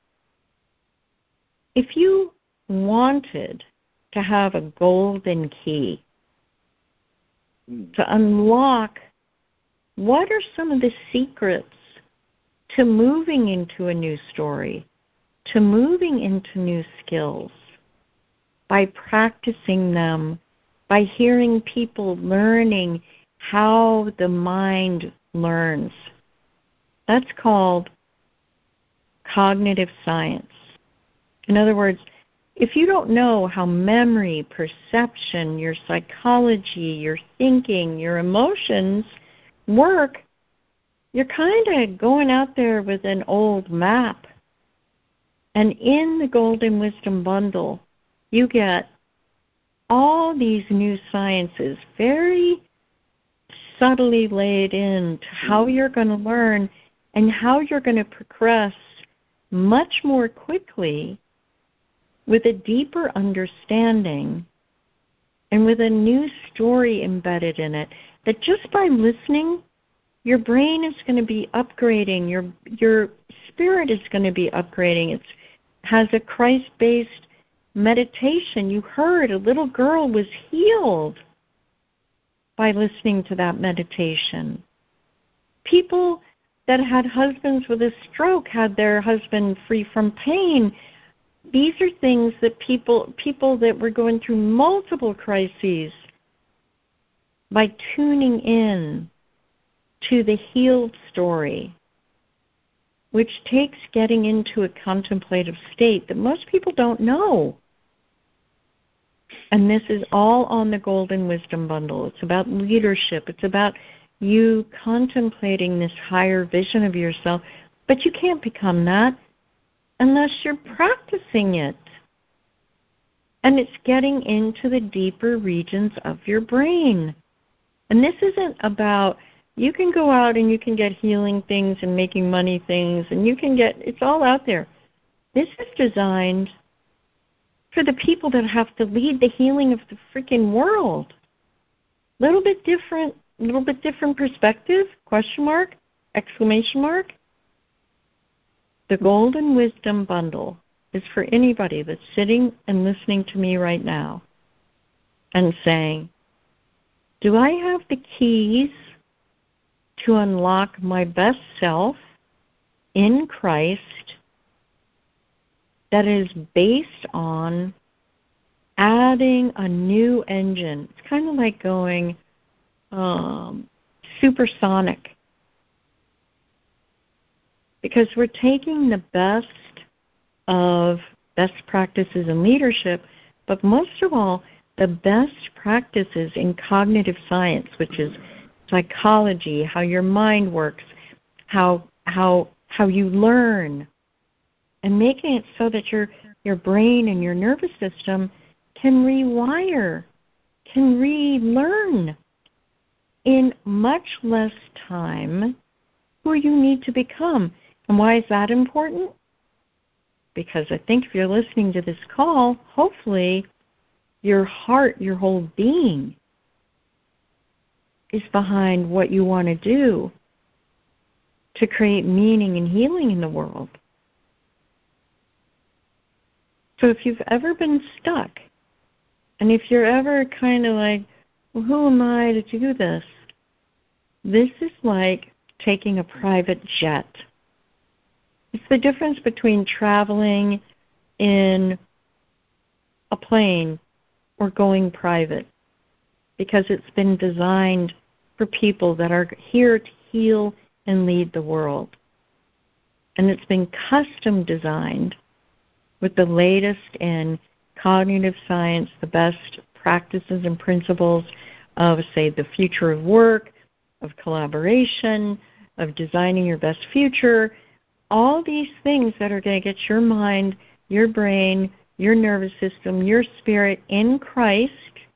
if you wanted to have a golden key mm. to unlock what are some of the secrets to moving into a new story, to moving into new skills, by practicing them, by hearing people learning how the mind learns. That's called cognitive science. In other words, if you don't know how memory, perception, your psychology, your thinking, your emotions work, you're kind of going out there with an old map. And in the Golden Wisdom Bundle, you get all these new sciences very subtly laid into how you're going to learn and how you're going to progress much more quickly with a deeper understanding and with a new story embedded in it, that just by listening, your brain is going to be upgrading, your your spirit is going to be upgrading. It has a Christ-based meditation. You heard a little girl was healed by listening to that meditation. People that had husbands with a stroke had their husband free from pain. These are things that people people that were going through multiple crises, by tuning in to the healed story, which takes getting into a contemplative state that most people don't know. And this is all on the Golden Wisdom Bundle. It's about leadership. It's about you contemplating this higher vision of yourself. But you can't become that unless you're practicing it. And it's getting into the deeper regions of your brain. And this isn't about, you can go out and you can get healing things and making money things, and you can get, it's all out there. This is designed for the people that have to lead the healing of the freaking world. Little bit different, little bit different perspective, question mark, exclamation mark. The Golden Wisdom Bundle is for anybody that's sitting and listening to me right now and saying, do I have the keys to unlock my best self in Christ that is based on adding a new engine? It's kind of like going um, supersonic, because we're taking the best of best practices in leadership, but most of all, the best practices in cognitive science, which is psychology, how your mind works, how how how you learn, and making it so that your your brain and your nervous system can rewire, can relearn in much less time who you need to become. And why is that important? Because I think if you're listening to this call, hopefully your heart, your whole being is behind what you want to do to create meaning and healing in the world. So if you've ever been stuck, and if you're ever kind of like, well, who am I to do this? This is like taking a private jet. It's the difference between traveling in a plane or going private, because it's been designed for people that are here to heal and lead the world. And it's been custom designed with the latest in cognitive science, the best practices and principles of, say, the future of work, of collaboration, of designing your best future, all these things that are going to get your mind, your brain, your nervous system, your spirit in Christ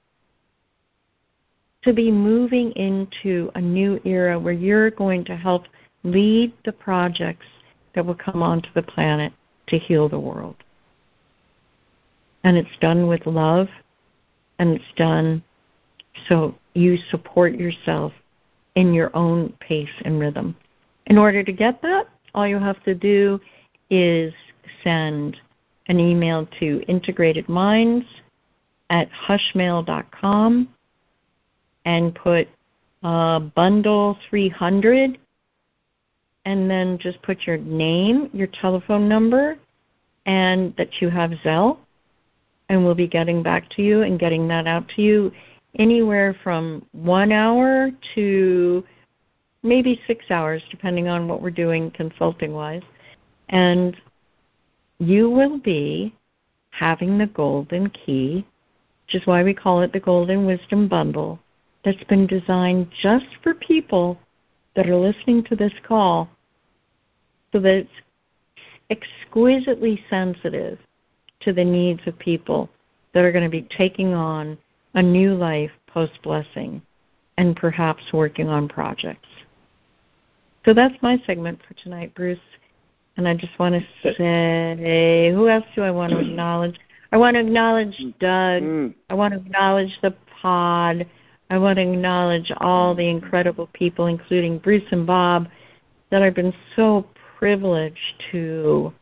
to be moving into a new era where you're going to help lead the projects that will come onto the planet to heal the world. And it's done with love, and it's done so you support yourself in your own pace and rhythm. In order to get that, all you have to do is send an email to integratedminds at hushmail dot com and put uh, bundle three hundred, and then just put your name, your telephone number, and that you have Zelle, and we'll be getting back to you and getting that out to you anywhere from one hour to maybe six hours, depending on what we're doing consulting-wise. And you will be having the golden key, which is why we call it the Golden Wisdom Bundle, that's been designed just for people that are listening to this call, so that it's exquisitely sensitive to the needs of people that are going to be taking on a new life post-blessing and perhaps working on projects. So that's my segment for tonight, Bruce. And I just want to say, who else do I want to acknowledge? I want to acknowledge Doug. Mm. I want to acknowledge the pod. I want to acknowledge all the incredible people, including Bruce and Bob, that I've been so privileged to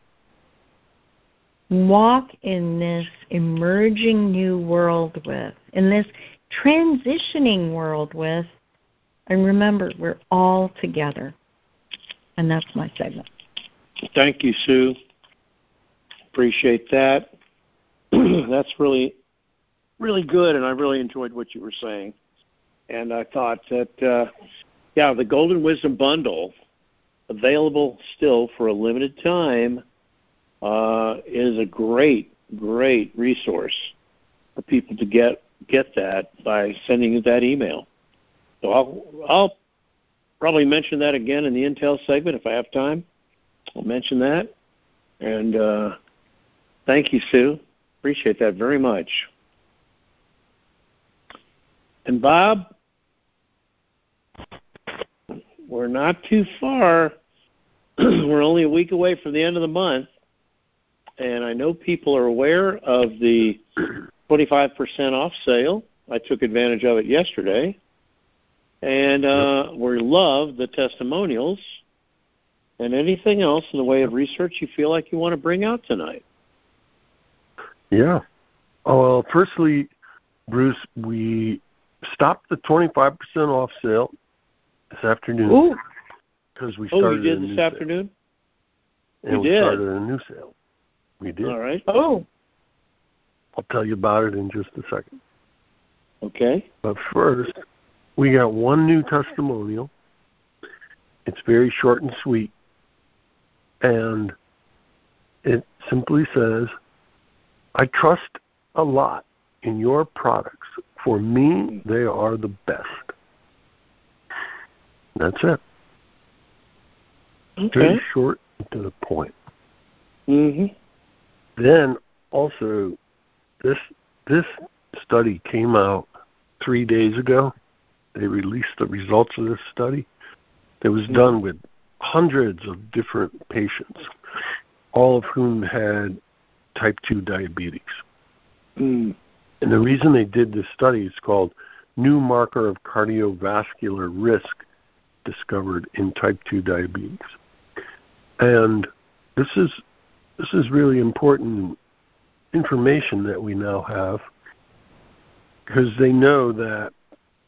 walk in this emerging new world with, in this transitioning world with. And remember, we're all together. And that's my segment. Thank you, Sue. Appreciate that. That's really, really good, and I really enjoyed what you were saying. And I thought that, uh, yeah, the Golden Wisdom Bundle, available still for a limited time, uh, is a great, great resource for people to get get that by sending that email. So I'll, I'll probably mention that again in the Intel segment if I have time. I'll mention that. And uh, thank you, Sue. Appreciate that very much. And Bob, we're not too far. We're only a week away from the end of the month. And I know people are aware of the twenty-five percent off sale. I took advantage of it yesterday. And uh, yep. we love the testimonials and anything else in the way of research you feel like you want to bring out tonight. Yeah. Oh, well, firstly, Bruce, we stopped the twenty-five percent off sale this afternoon. Ooh. Because we started oh, you did a new this afternoon? Sale. And you we did? started a new sale. We did. All right. Oh. I'll tell you about it in just a second. Okay. But first, we got one new testimonial. It's very short and sweet. And it simply says, I trust a lot in your products. For me, they are the best. That's it. Okay. Very short and to the point. Mm-hmm. Then also, this this study came out three days ago. They released the results of this study. It was mm-hmm. done with hundreds of different patients, all of whom had type two diabetes. Mm. And the reason they did this study is called New Marker of Cardiovascular Risk Discovered in Type two Diabetes. And this is this is really important information that we now have, because they know that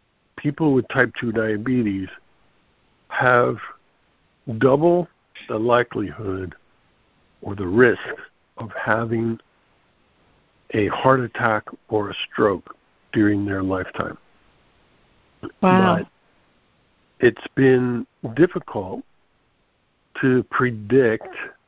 people with type two diabetes have double the likelihood or the risk of having a heart attack or a stroke during their lifetime. Wow. But it's been difficult to predict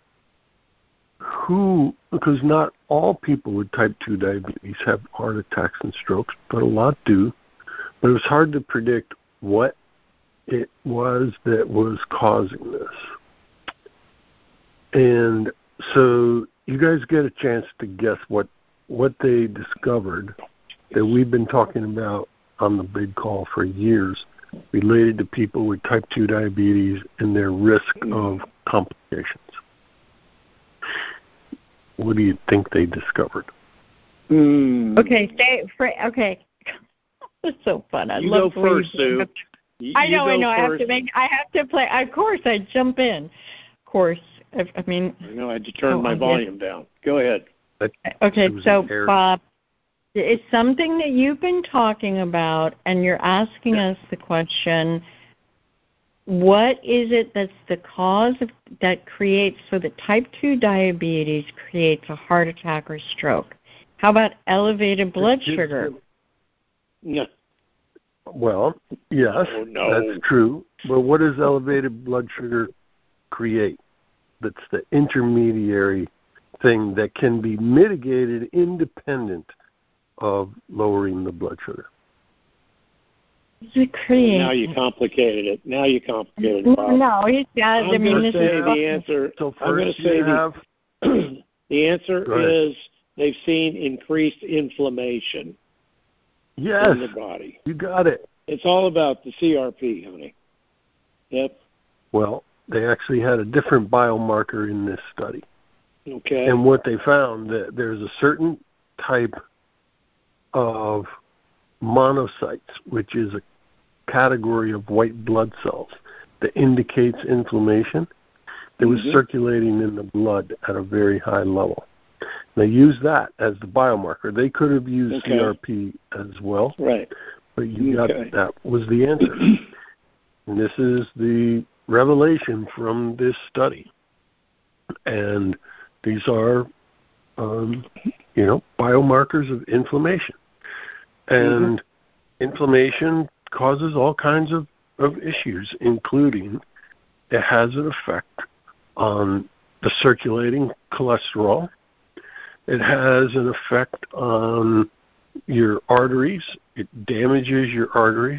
who, because not all people with type two diabetes have heart attacks and strokes, but a lot do. But it was hard to predict what it was that was causing this. And so you guys get a chance to guess what, what they discovered that we've been talking about on the big call for years related to people with type two diabetes and their risk of complications. What do you think they discovered? Mm. Okay, stay for, okay. It's so fun. I you love go first, Sue. You, I know, I know. First. I have to make. I have to play. Of course, I jump in. Of course, I, I mean. I know. I had to turn oh, my volume down. Go ahead. Okay, so Bob, it's something that you've been talking about, and you're asking us the question: what is it that's the cause of, that creates so that type two diabetes creates a heart attack or stroke? How about elevated blood sugar? No. Well, yes, oh, no. that's true. But what does elevated blood sugar create? That's the intermediary thing that can be mitigated independent of lowering the blood sugar. It create... Now you complicated it. Now you complicated it, Bob. No, he's got. I'm I mean, going to say is... the answer. So first I'm going to say have... the, the answer is they've seen increased inflammation. Yes, in the body. You got it. It's all about the C R P, honey. Yep. Well, they actually had a different biomarker in this study. Okay. And what they found, that there's a certain type of monocytes, which is a category of white blood cells that indicates inflammation that was mm-hmm. circulating in the blood at a very high level. They used that as the biomarker. They could have used okay. C R P as well. Right. But you okay. got that was the answer. And this is the revelation from this study. And these are, um, you know, biomarkers of inflammation. And mm-hmm. inflammation causes all kinds of, of issues, including it has an effect on the circulating cholesterol. It has an effect on your arteries. It damages your arteries.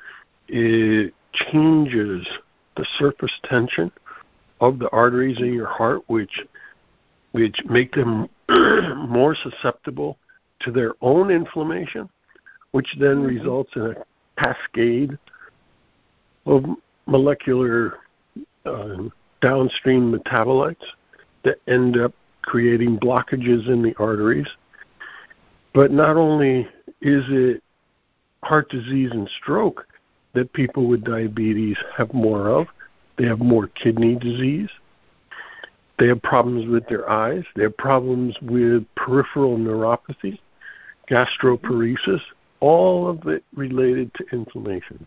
It changes the surface tension of the arteries in your heart, which which make them more susceptible to their own inflammation, which then mm-hmm. results in a cascade of molecular uh, downstream metabolites that end up creating blockages in the arteries. But not only is it heart disease and stroke that people with diabetes have more of, they have more kidney disease. They have problems with their eyes. They have problems with peripheral neuropathy, gastroparesis, all of it related to inflammation.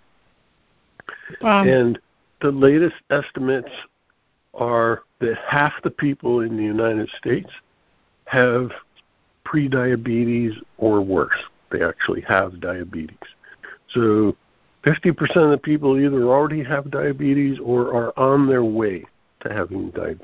Wow. And the latest estimates are that half the people in the United States have prediabetes or worse. They actually have diabetes. So fifty percent of the people either already have diabetes or are on their way to having diabetes.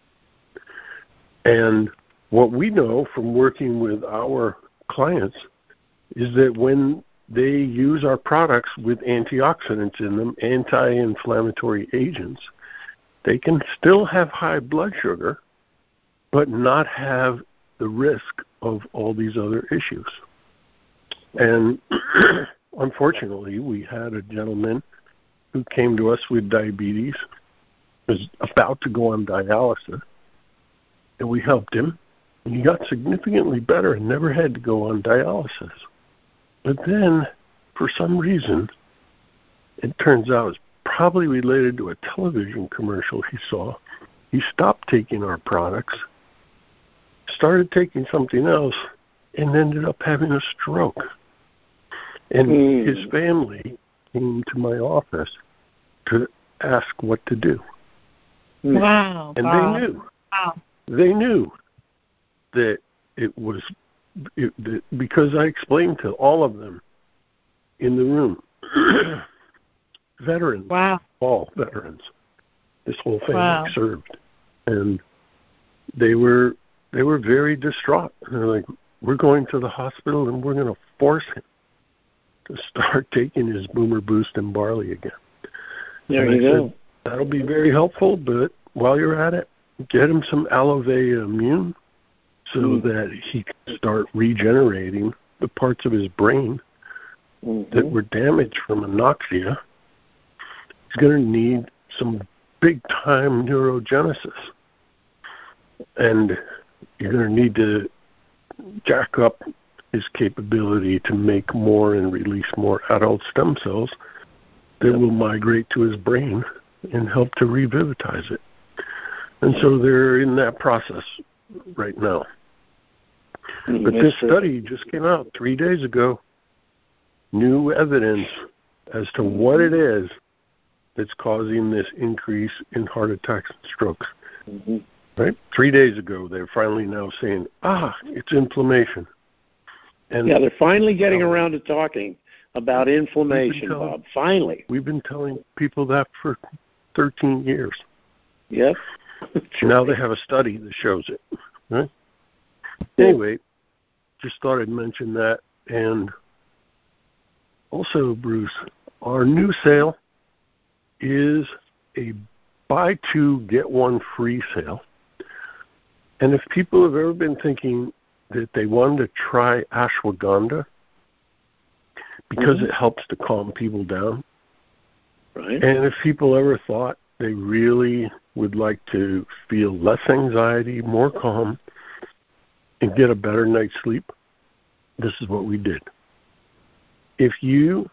And what we know from working with our clients is that when they use our products with antioxidants in them, anti-inflammatory agents, they can still have high blood sugar, but not have the risk of all these other issues. And unfortunately, we had a gentleman who came to us with diabetes, was about to go on dialysis, and we helped him, and he got significantly better and never had to go on dialysis. But then, for some reason, it turns out it's probably related to a television commercial he saw. He stopped taking our products, started taking something else, and ended up having a stroke. And mm. his family came to my office to ask what to do. Wow. And wow. they knew. Wow. They knew that it was it, that because I explained to all of them in the room, veterans, wow. all veterans. This whole family wow. served, and they were they were very distraught. They're like, "We're going to the hospital, and we're going to force him to start taking his Boomer Boost and barley again." There and you I go. Said, that'll be very helpful, but while you're at it, get him some Alove Immune so mm. that he can start regenerating the parts of his brain mm-hmm. that were damaged from anoxia. He's going to need some big-time neurogenesis. And you're going to need to jack up his capability to make more and release more adult stem cells that yep. will migrate to his brain and help to revitalize it. And so they're in that process right now. Mm, but this true. study just came out three days ago. New evidence as to what it is that's causing this increase in heart attacks and strokes. Mm-hmm. Right? Three days ago, they're finally now saying, ah, it's inflammation. And yeah, they're finally getting around to talking about inflammation, telling, Bob. Finally. We've been telling people that for thirteen years. Yep. Now they have a study that shows it. Right? Anyway, just thought I'd mention that. And also, Bruce, our new sale is a buy two, get one free sale. And if people have ever been thinking that they wanted to try ashwagandha because mm-hmm. it helps to calm people down, right? And if people ever thought they really would like to feel less anxiety, more calm, and get a better night's sleep, this is what we did. If you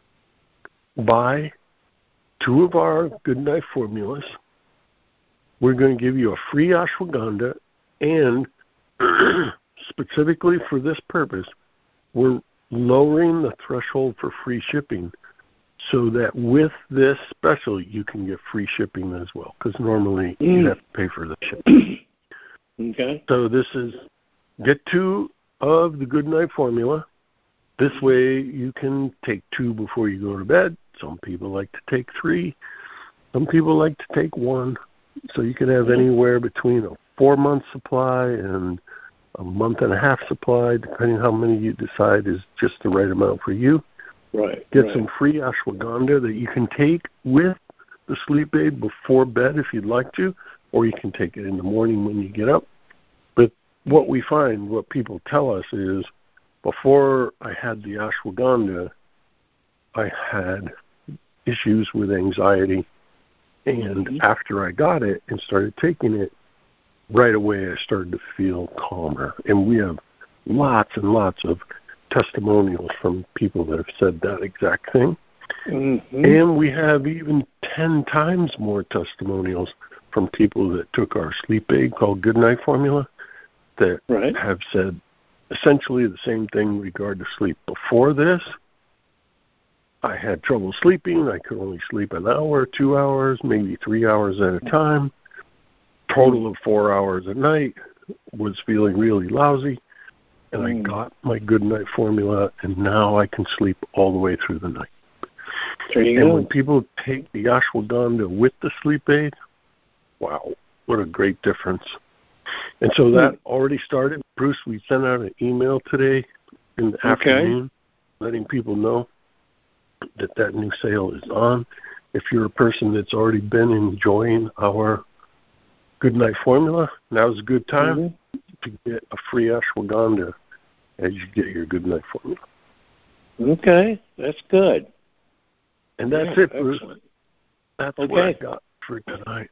buy two of our Goodnight formulas, we're going to give you a free ashwagandha, and specifically for this purpose, we're lowering the threshold for free shipping so that with this special, you can get free shipping as well, because normally mm. you have to pay for the shipping. Okay. So this is, get two of the Goodnight formula. This way you can take two before you go to bed. Some people like to take three. Some people like to take one. So you can have anywhere between a four-month supply and a month and a half supply, depending how many you decide is just the right amount for you. Right. Get right. some free ashwagandha that you can take with the sleep aid before bed if you'd like to, or you can take it in the morning when you get up. But what we find, what people tell us is, before I had the ashwagandha, I had issues with anxiety. And mm-hmm. after I got it and started taking it, right away I started to feel calmer. And we have lots and lots of testimonials from people that have said that exact thing. Mm-hmm. And we have even ten times more testimonials from people that took our sleep aid called Goodnight Formula that right. have said essentially the same thing in regard to sleep. Before this, I had trouble sleeping. I could only sleep an hour, two hours, maybe three hours at a time. Total of four hours a night. Was feeling really lousy. And mm. I got my Goodnight formula, and now I can sleep all the way through the night. There you and go. when people take the ashwagandha with the sleep aid, wow, what a great difference. And so that mm. already started. Bruce, we sent out an email today in the okay. afternoon letting people know that that new sale is on. If you're a person that's already been enjoying our Goodnight formula, now's a good time mm-hmm. to get a free ashwagandha as you get your Goodnight formula. Okay, that's good. And that's yeah, it, Bruce. Excellent. That's okay. what I got for tonight.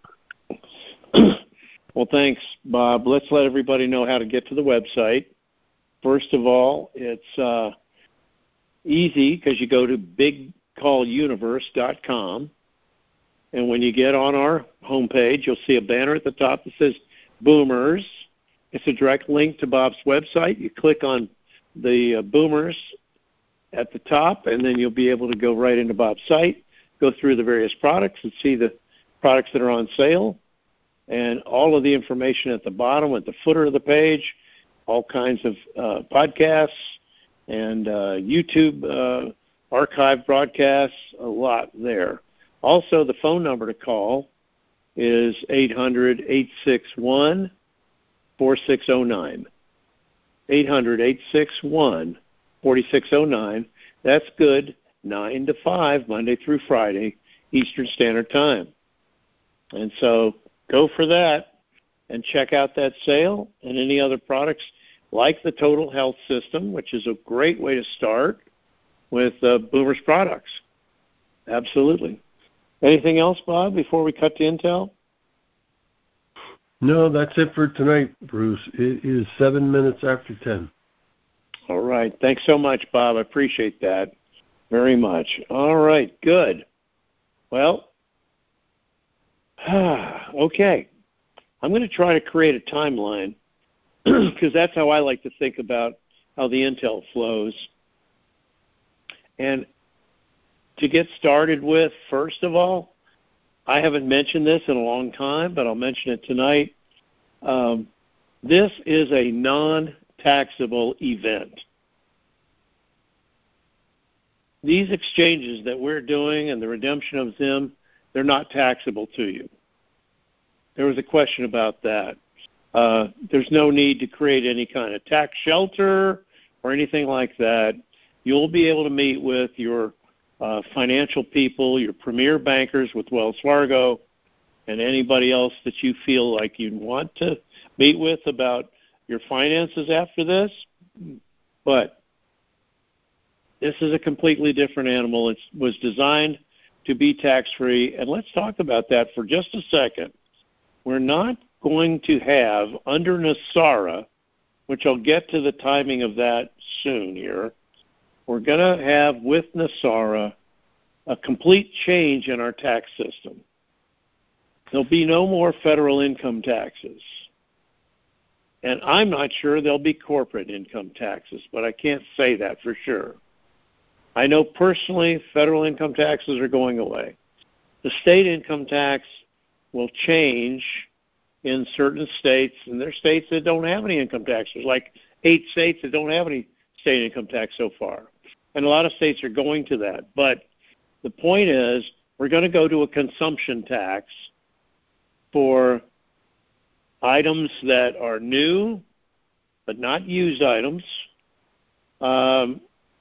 Well, thanks, Bob. Let's let everybody know how to get to the website. First of all, it's uh, easy because you go to big call universe dot com. And when you get on our homepage, you'll see a banner at the top that says Boomers. It's a direct link to Bob's website. You click on the uh, Boomers, at the top, and then you'll be able to go right into Bob's site, go through the various products and see the products that are on sale, and all of the information at the bottom, at the footer of the page, all kinds of uh, podcasts and uh, YouTube uh, archive broadcasts, a lot there. Also, the phone number to call is eight hundred, eight six one, four six zero nine. eight hundred, eight six one, four six zero nine. That's good, nine to five, Monday through Friday, Eastern Standard Time. And so go for that and check out that sale and any other products like the Total Health System, which is a great way to start with uh, Boomer's products. Absolutely. Anything else, Bob, before we cut to Intel? No, that's it for tonight, Bruce. It is seven minutes after ten. All right. Thanks so much, Bob. I appreciate that very much. All right. Good. Well, okay. I'm going to try to create a timeline because that's how I like to think about how the Intel flows. And to get started with, first of all, I haven't mentioned this in a long time, but I'll mention it tonight. Um, this is a non-taxable event. These exchanges that we're doing and the redemption of them, they're not taxable to you. There was a question about that. Uh, there's no need to create any kind of tax shelter or anything like that. You'll be able to meet with your uh, financial people, your premier bankers with Wells Fargo, and anybody else that you feel like you want to meet with about your finances after this. But this is a completely different animal. It was designed to be tax-free, and let's talk about that for just a second. We're not going to have, under NESARA, which I'll get to the timing of that soon here, we're going to have with NESARA a complete change in our tax system. There'll be no more federal income taxes. And I'm not sure there'll be corporate income taxes, but I can't say that for sure. I know personally federal income taxes are going away. The state income tax will change in certain states, and there are states that don't have any income taxes, like eight states that don't have any state income tax so far. And a lot of states are going to that. But the point is, we're going to go to a consumption tax for items that are new but not used items, um,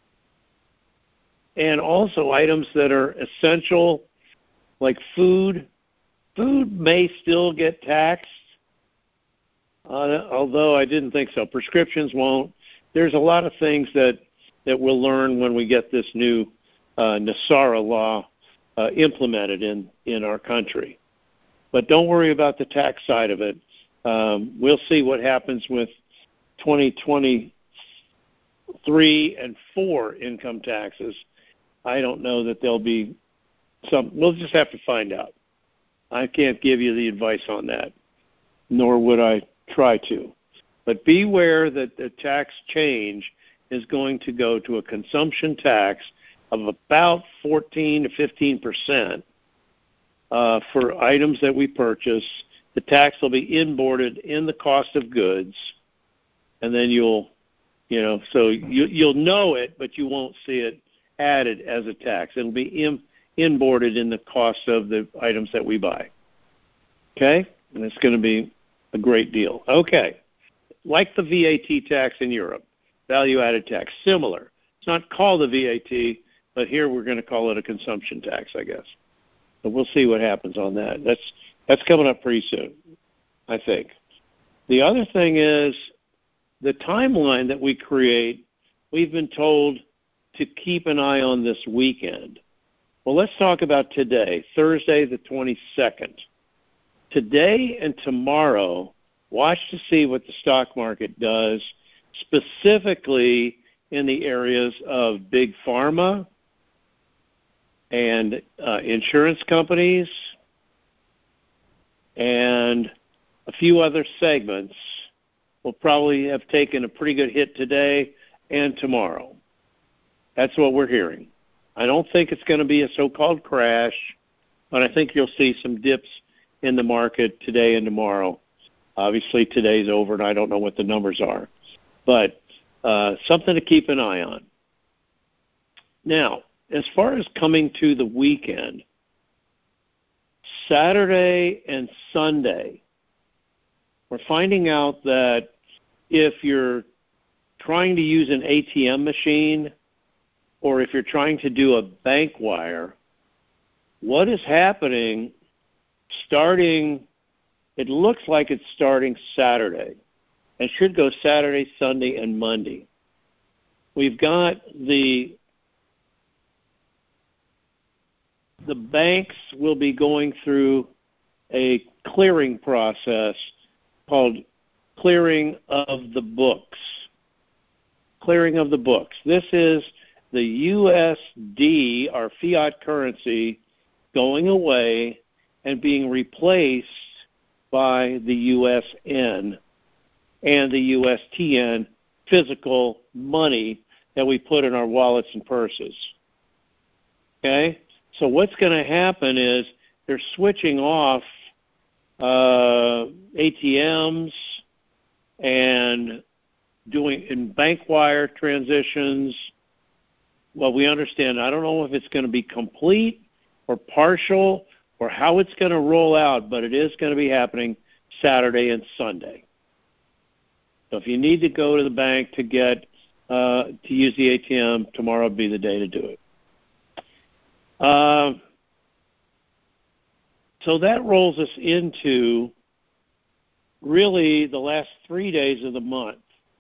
and also items that are essential, like food. Food may still get taxed, uh, although I didn't think so. Prescriptions won't. There's a lot of things that, that we'll learn when we get this new uh, NESARA law uh, implemented in, in our country. But don't worry about the tax side of it. Um, we'll see what happens with twenty twenty-three and four income taxes. I don't know that there'll be some. We'll just have to find out. I can't give you the advice on that, nor would I try to. But beware that the tax change is going to go to a consumption tax of about fourteen to fifteen percent uh, for items that we purchase. The tax will be inboarded in the cost of goods, and then you'll, you know, so you, you'll know it, but you won't see it added as a tax. It'll be in, inboarded in the cost of the items that we buy. Okay? And it's going to be a great deal. Okay. Like the V A T tax in Europe, value-added tax, similar. It's not called a V A T, but here we're going to call it a consumption tax, I guess. But we'll see what happens on that. That's that's coming up pretty soon, I think. The other thing is the timeline that we create, we've been told to keep an eye on this weekend. Well, let's talk about today, Thursday the twenty-second. Today and tomorrow, watch to see what the stock market does, specifically in the areas of big pharma and uh, insurance companies and a few other segments will probably have taken a pretty good hit today and tomorrow. That's what we're hearing. I don't think it's going to be a so-called crash, but I think you'll see some dips in the market today and tomorrow. Obviously, today's over, and I don't know what the numbers are. But uh, something to keep an eye on. Now, as far as coming to the weekend, Saturday and Sunday, we're finding out that if you're trying to use an A T M machine or if you're trying to do a bank wire, what is happening starting, it looks like it's starting Saturday. It should go Saturday, Sunday, and Monday. We've got the the banks will be going through a clearing process called clearing of the books. Clearing of the books. This is the U S D, our fiat currency, going away and being replaced by the U S N and the U S T N, physical money that we put in our wallets and purses. Okay? So what's going to happen is they're switching off uh, A T Ms and doing in bank wire transitions. Well, we understand. I don't know if it's going to be complete or partial or how it's going to roll out, but it is going to be happening Saturday and Sunday. So if you need to go to the bank to get uh, to use the A T M, tomorrow would be the day to do it. Uh, so that rolls us into really the last three days of the month.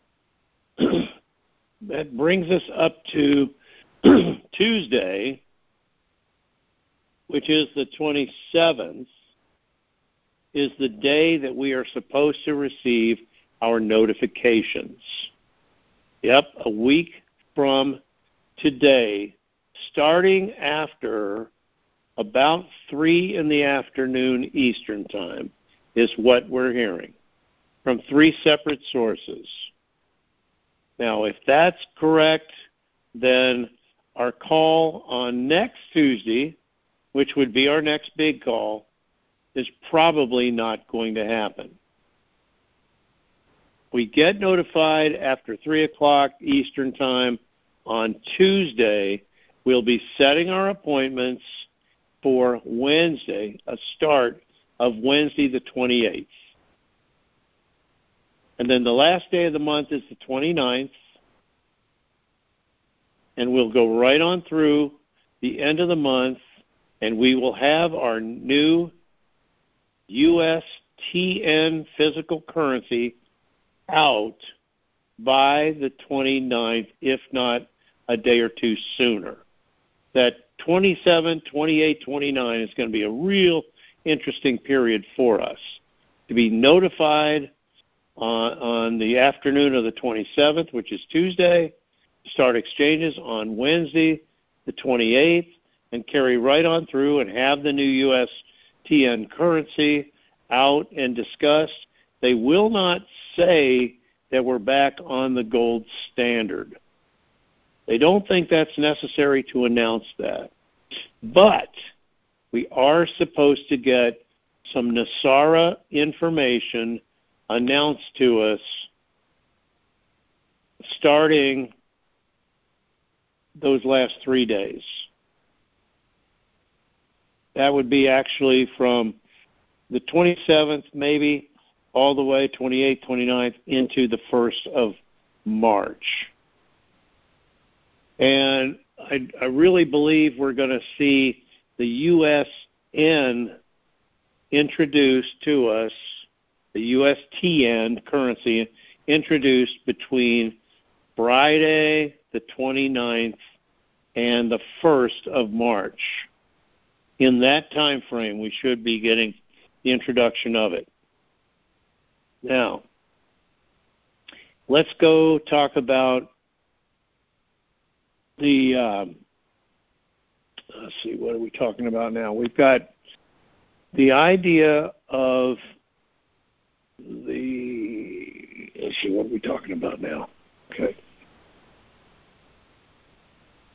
That brings us up to Tuesday, which is the twenty-seventh, is the day that we are supposed to receive our notifications. Yep, a week from today, starting after about three in the afternoon Eastern Time, is what we're hearing from three separate sources. Now, if that's correct, then our call on next Tuesday, which would be our next big call, is probably not going to happen. We get notified after three o'clock Eastern Time on Tuesday. We'll be setting our appointments for Wednesday, a start of Wednesday the twenty-eighth. And then the last day of the month is the twenty-ninth. And we'll go right on through the end of the month, and we will have our new U S T N physical currency out by the twenty-ninth, if not a day or two sooner. That twenty-seven, twenty-eight, twenty-nine is going to be a real interesting period for us to be notified on, on the afternoon of the twenty-seventh, which is Tuesday, start exchanges on Wednesday, the twenty-eighth, and carry right on through and have the new U S T N currency out and discussed. They will not say that we're back on the gold standard. They don't think that's necessary to announce that. But we are supposed to get some NESARA information announced to us starting those last three days. That would be actually from the twenty-seventh, maybe, all the way, twenty-eighth, twenty-ninth, into the first of March. And I, I really believe we're going to see the U S N introduced to us, the U S T N currency introduced between Friday the twenty-ninth and the first of March. In that time frame, we should be getting the introduction of it. Now, let's go talk about the, um, let's see, what are we talking about now? We've got the idea of the, let's see, what are we talking about now? Okay.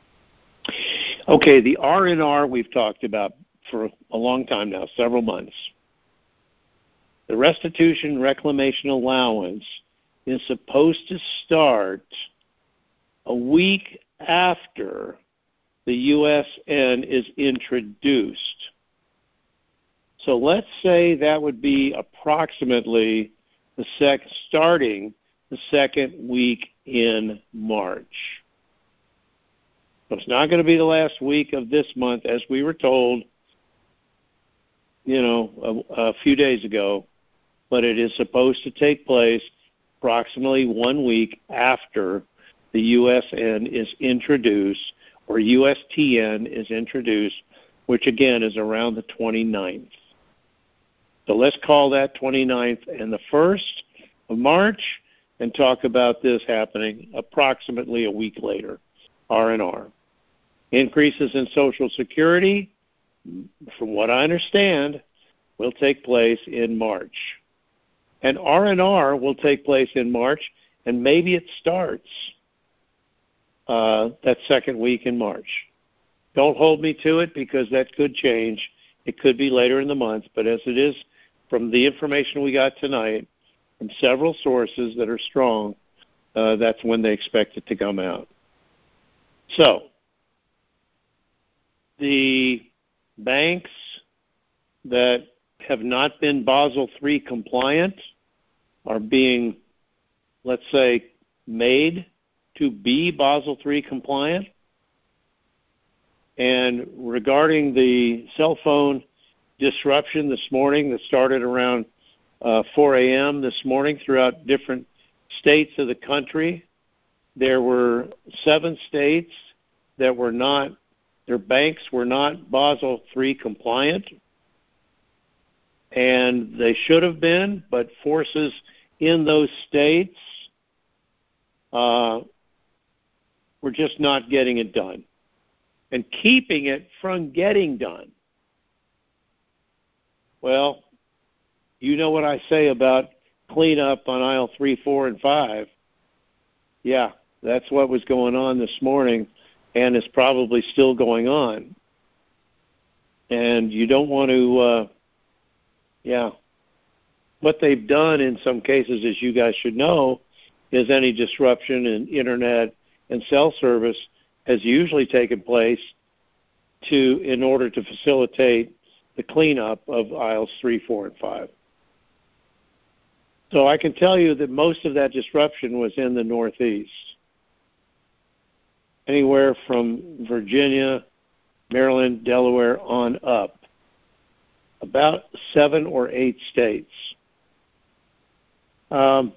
Okay, the R and R we've talked about for a long time now, several months. The restitution reclamation allowance is supposed to start a week after the U S N is introduced. So let's say that would be approximately the sec starting the second week in March. So it's not going to be the last week of this month, as we were told, you know, a, a few days ago, but it is supposed to take place approximately one week after the U S N is introduced, or U S T N is introduced, which again is around the twenty-ninth. So let's call that twenty-ninth and the first of March and talk about this happening approximately a week later, R and R. Increases in Social Security, from what I understand, will take place in March. And R and R will take place in March, and maybe it starts uh, that second week in March. Don't hold me to it because that could change. It could be later in the month, but as it is from the information we got tonight, from several sources that are strong, uh, that's when they expect it to come out. So, the banks that have not been Basel three compliant are being, let's say, made to be Basel three compliant. And regarding the cell phone disruption this morning that started around uh, four a.m. this morning throughout different states of the country, there were seven states that were not, their banks were not Basel three compliant, and they should have been, but forces in those states uh, were just not getting it done and keeping it from getting done. Well, you know what I say about cleanup on aisle three, four, and five. Yeah, that's what was going on this morning, and is probably still going on. And you don't want to, uh, yeah. What they've done in some cases, as you guys should know, is any disruption in internet and cell service has usually taken place to in order to facilitate the cleanup of aisles three, four, and five. So I can tell you that most of that disruption was in the Northeast. Anywhere from Virginia, Maryland, Delaware on up. About seven or eight states. Um,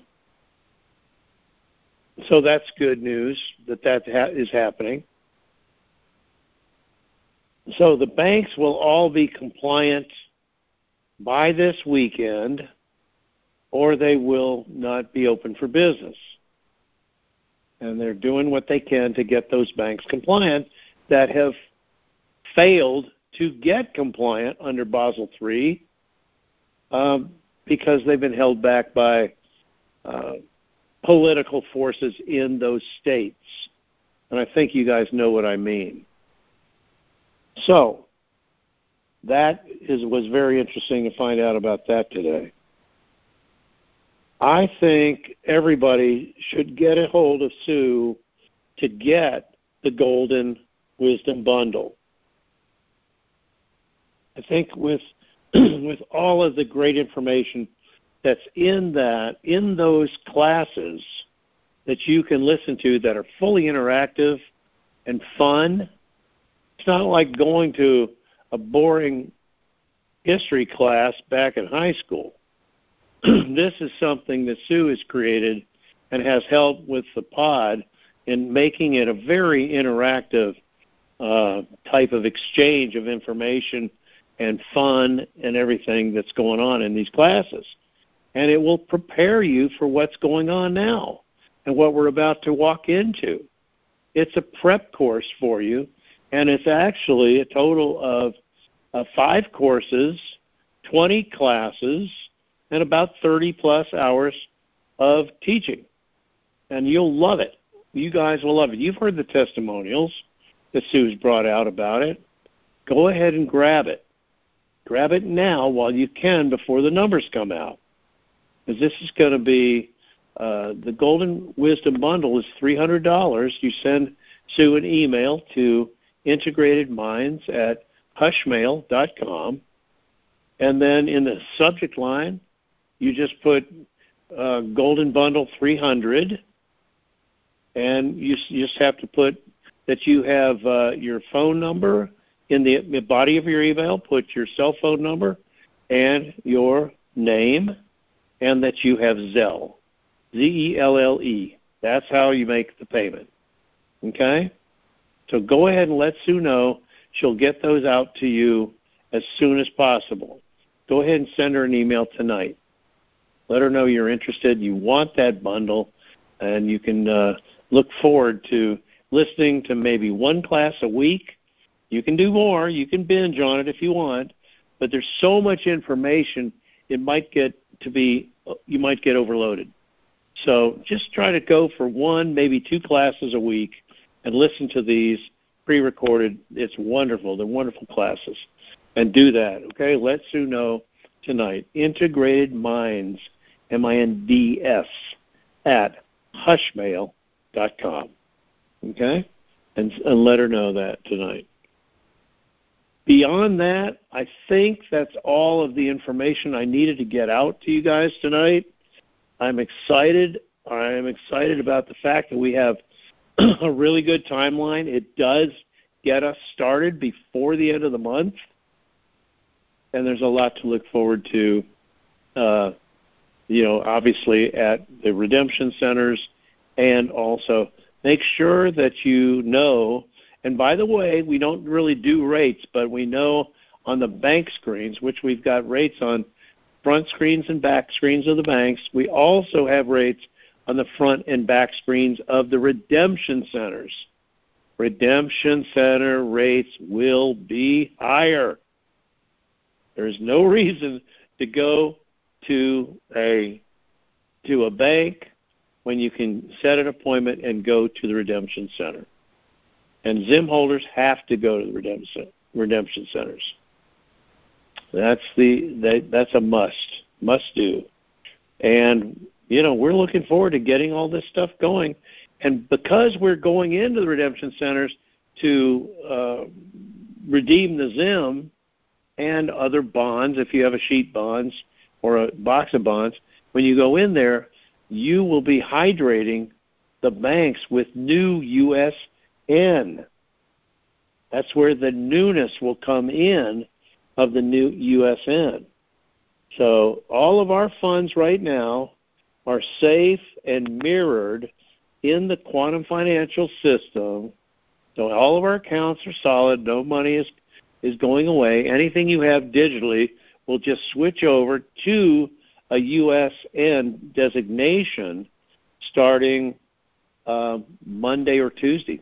so that's good news that that ha- is happening. So the banks will all be compliant by this weekend, or they will not be open for business. And they're doing what they can to get those banks compliant that have failed to get compliant under Basel three um, because they've been held back by uh, political forces in those states. And I think you guys know what I mean. So that is was very interesting to find out about that today. I think everybody should get a hold of Sue to get the Golden Wisdom Bundle. I think with with all of the great information that's in that, in those classes that you can listen to that are fully interactive and fun, it's not like going to a boring history class back in high school. This is something that Sue has created and has helped with the pod in making it a very interactive uh, type of exchange of information and fun and everything that's going on in these classes. And it will prepare you for what's going on now and what we're about to walk into. It's a prep course for you, and it's actually a total of uh, five courses, twenty classes, and about thirty plus hours of teaching. And you'll love it. You guys will love it. You've heard the testimonials. that Sue's brought out about it, go ahead and grab it. Grab it now while you can before the numbers come out. Because this is going to be, uh, the Golden Wisdom Bundle is three hundred dollars. You send Sue an email to integrated minds at hushmail dot com. And then in the subject line, you just put uh, Golden Bundle three hundred. And you, you just have to put that you have uh, your phone number in the, the body of your email. Put your cell phone number and your name, and that you have Zelle, Z E L L E. That's how you make the payment. Okay? So go ahead and let Sue know. She'll get those out to you as soon as possible. Go ahead and send her an email tonight. Let her know you're interested, you want that bundle, and you can uh, look forward to listening to maybe one class a week. You can do more. You can binge on it if you want, but there's so much information, it might get to be, you might get overloaded. So just try to go for one, maybe two classes a week and listen to these pre-recorded. It's wonderful. They're wonderful classes. And do that, okay? Let Sue know tonight. Integrated Minds, M I N D S, at hushmail dot com, okay? And, and let her know that tonight. Beyond that, I think that's all of the information I needed to get out to you guys tonight. I'm excited. I'm excited about the fact that we have a really good timeline. It does get us started before the end of the month. And there's a lot to look forward to, uh, you know, obviously at the redemption centers. And also make sure that you know, and by the way, we don't really do rates, but we know on the bank screens, which we've got rates on front screens and back screens of the banks, we also have rates on the front and back screens of the redemption centers. Redemption center rates will be higher. There's no reason to go to a to a bank when you can set an appointment and go to the redemption center. And Zim holders have to go to the redemption redemption centers. That's the that, that's a must, must do. And you know, we're looking forward to getting all this stuff going. And because we're going into the redemption centers to uh, redeem the Zim and other bonds, if you have a sheet bonds or a box of bonds, when you go in there, you will be hydrating the banks with new U S N. That's where the newness will come in of the new U S N. So all of our funds right now are safe and mirrored in the quantum financial system. So all of our accounts are solid. No money is is going away. Anything you have digitally will just switch over to a U S N designation starting uh, Monday or Tuesday.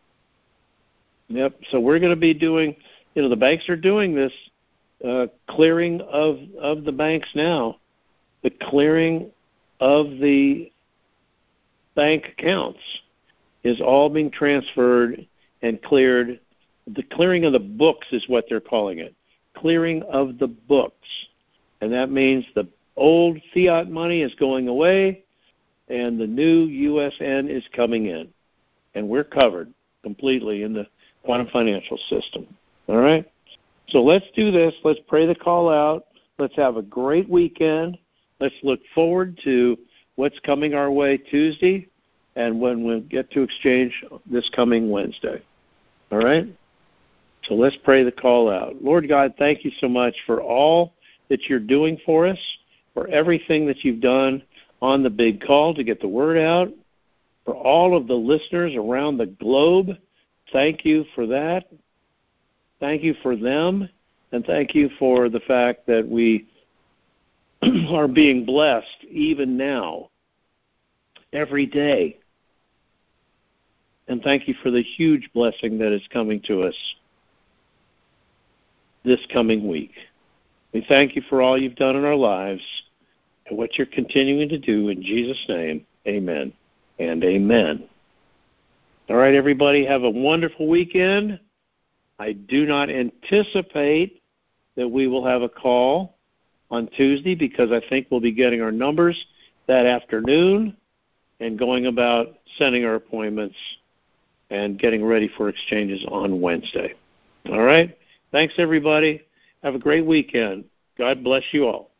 Yep. So we're going to be doing, you know, the banks are doing this uh, clearing of, of the banks now, the clearing of the bank accounts is all being transferred and cleared. The clearing of the books is what they're calling it. Clearing of the books. And that means the old fiat money is going away and the new U S N is coming in. And we're covered completely in the quantum financial system. All right? So let's do this. Let's pray the call out. Let's have a great weekend. Let's look forward to what's coming our way Tuesday and when we'll get to exchange this coming Wednesday. All right? So let's pray the call out. Lord God, thank you so much for all that you're doing for us, for everything that you've done on the big call to get the word out, for all of the listeners around the globe. Thank you for that. Thank you for them, and thank you for the fact that we are being blessed even now, every day. And thank you for the huge blessing that is coming to us this coming week. We thank you for all you've done in our lives and what you're continuing to do. In Jesus' name, amen and amen. All right, everybody, have a wonderful weekend. I do not anticipate that we will have a call on Tuesday because I think we'll be getting our numbers that afternoon and going about sending our appointments and getting ready for exchanges on Wednesday. All right? Thanks, everybody. Have a great weekend. God bless you all.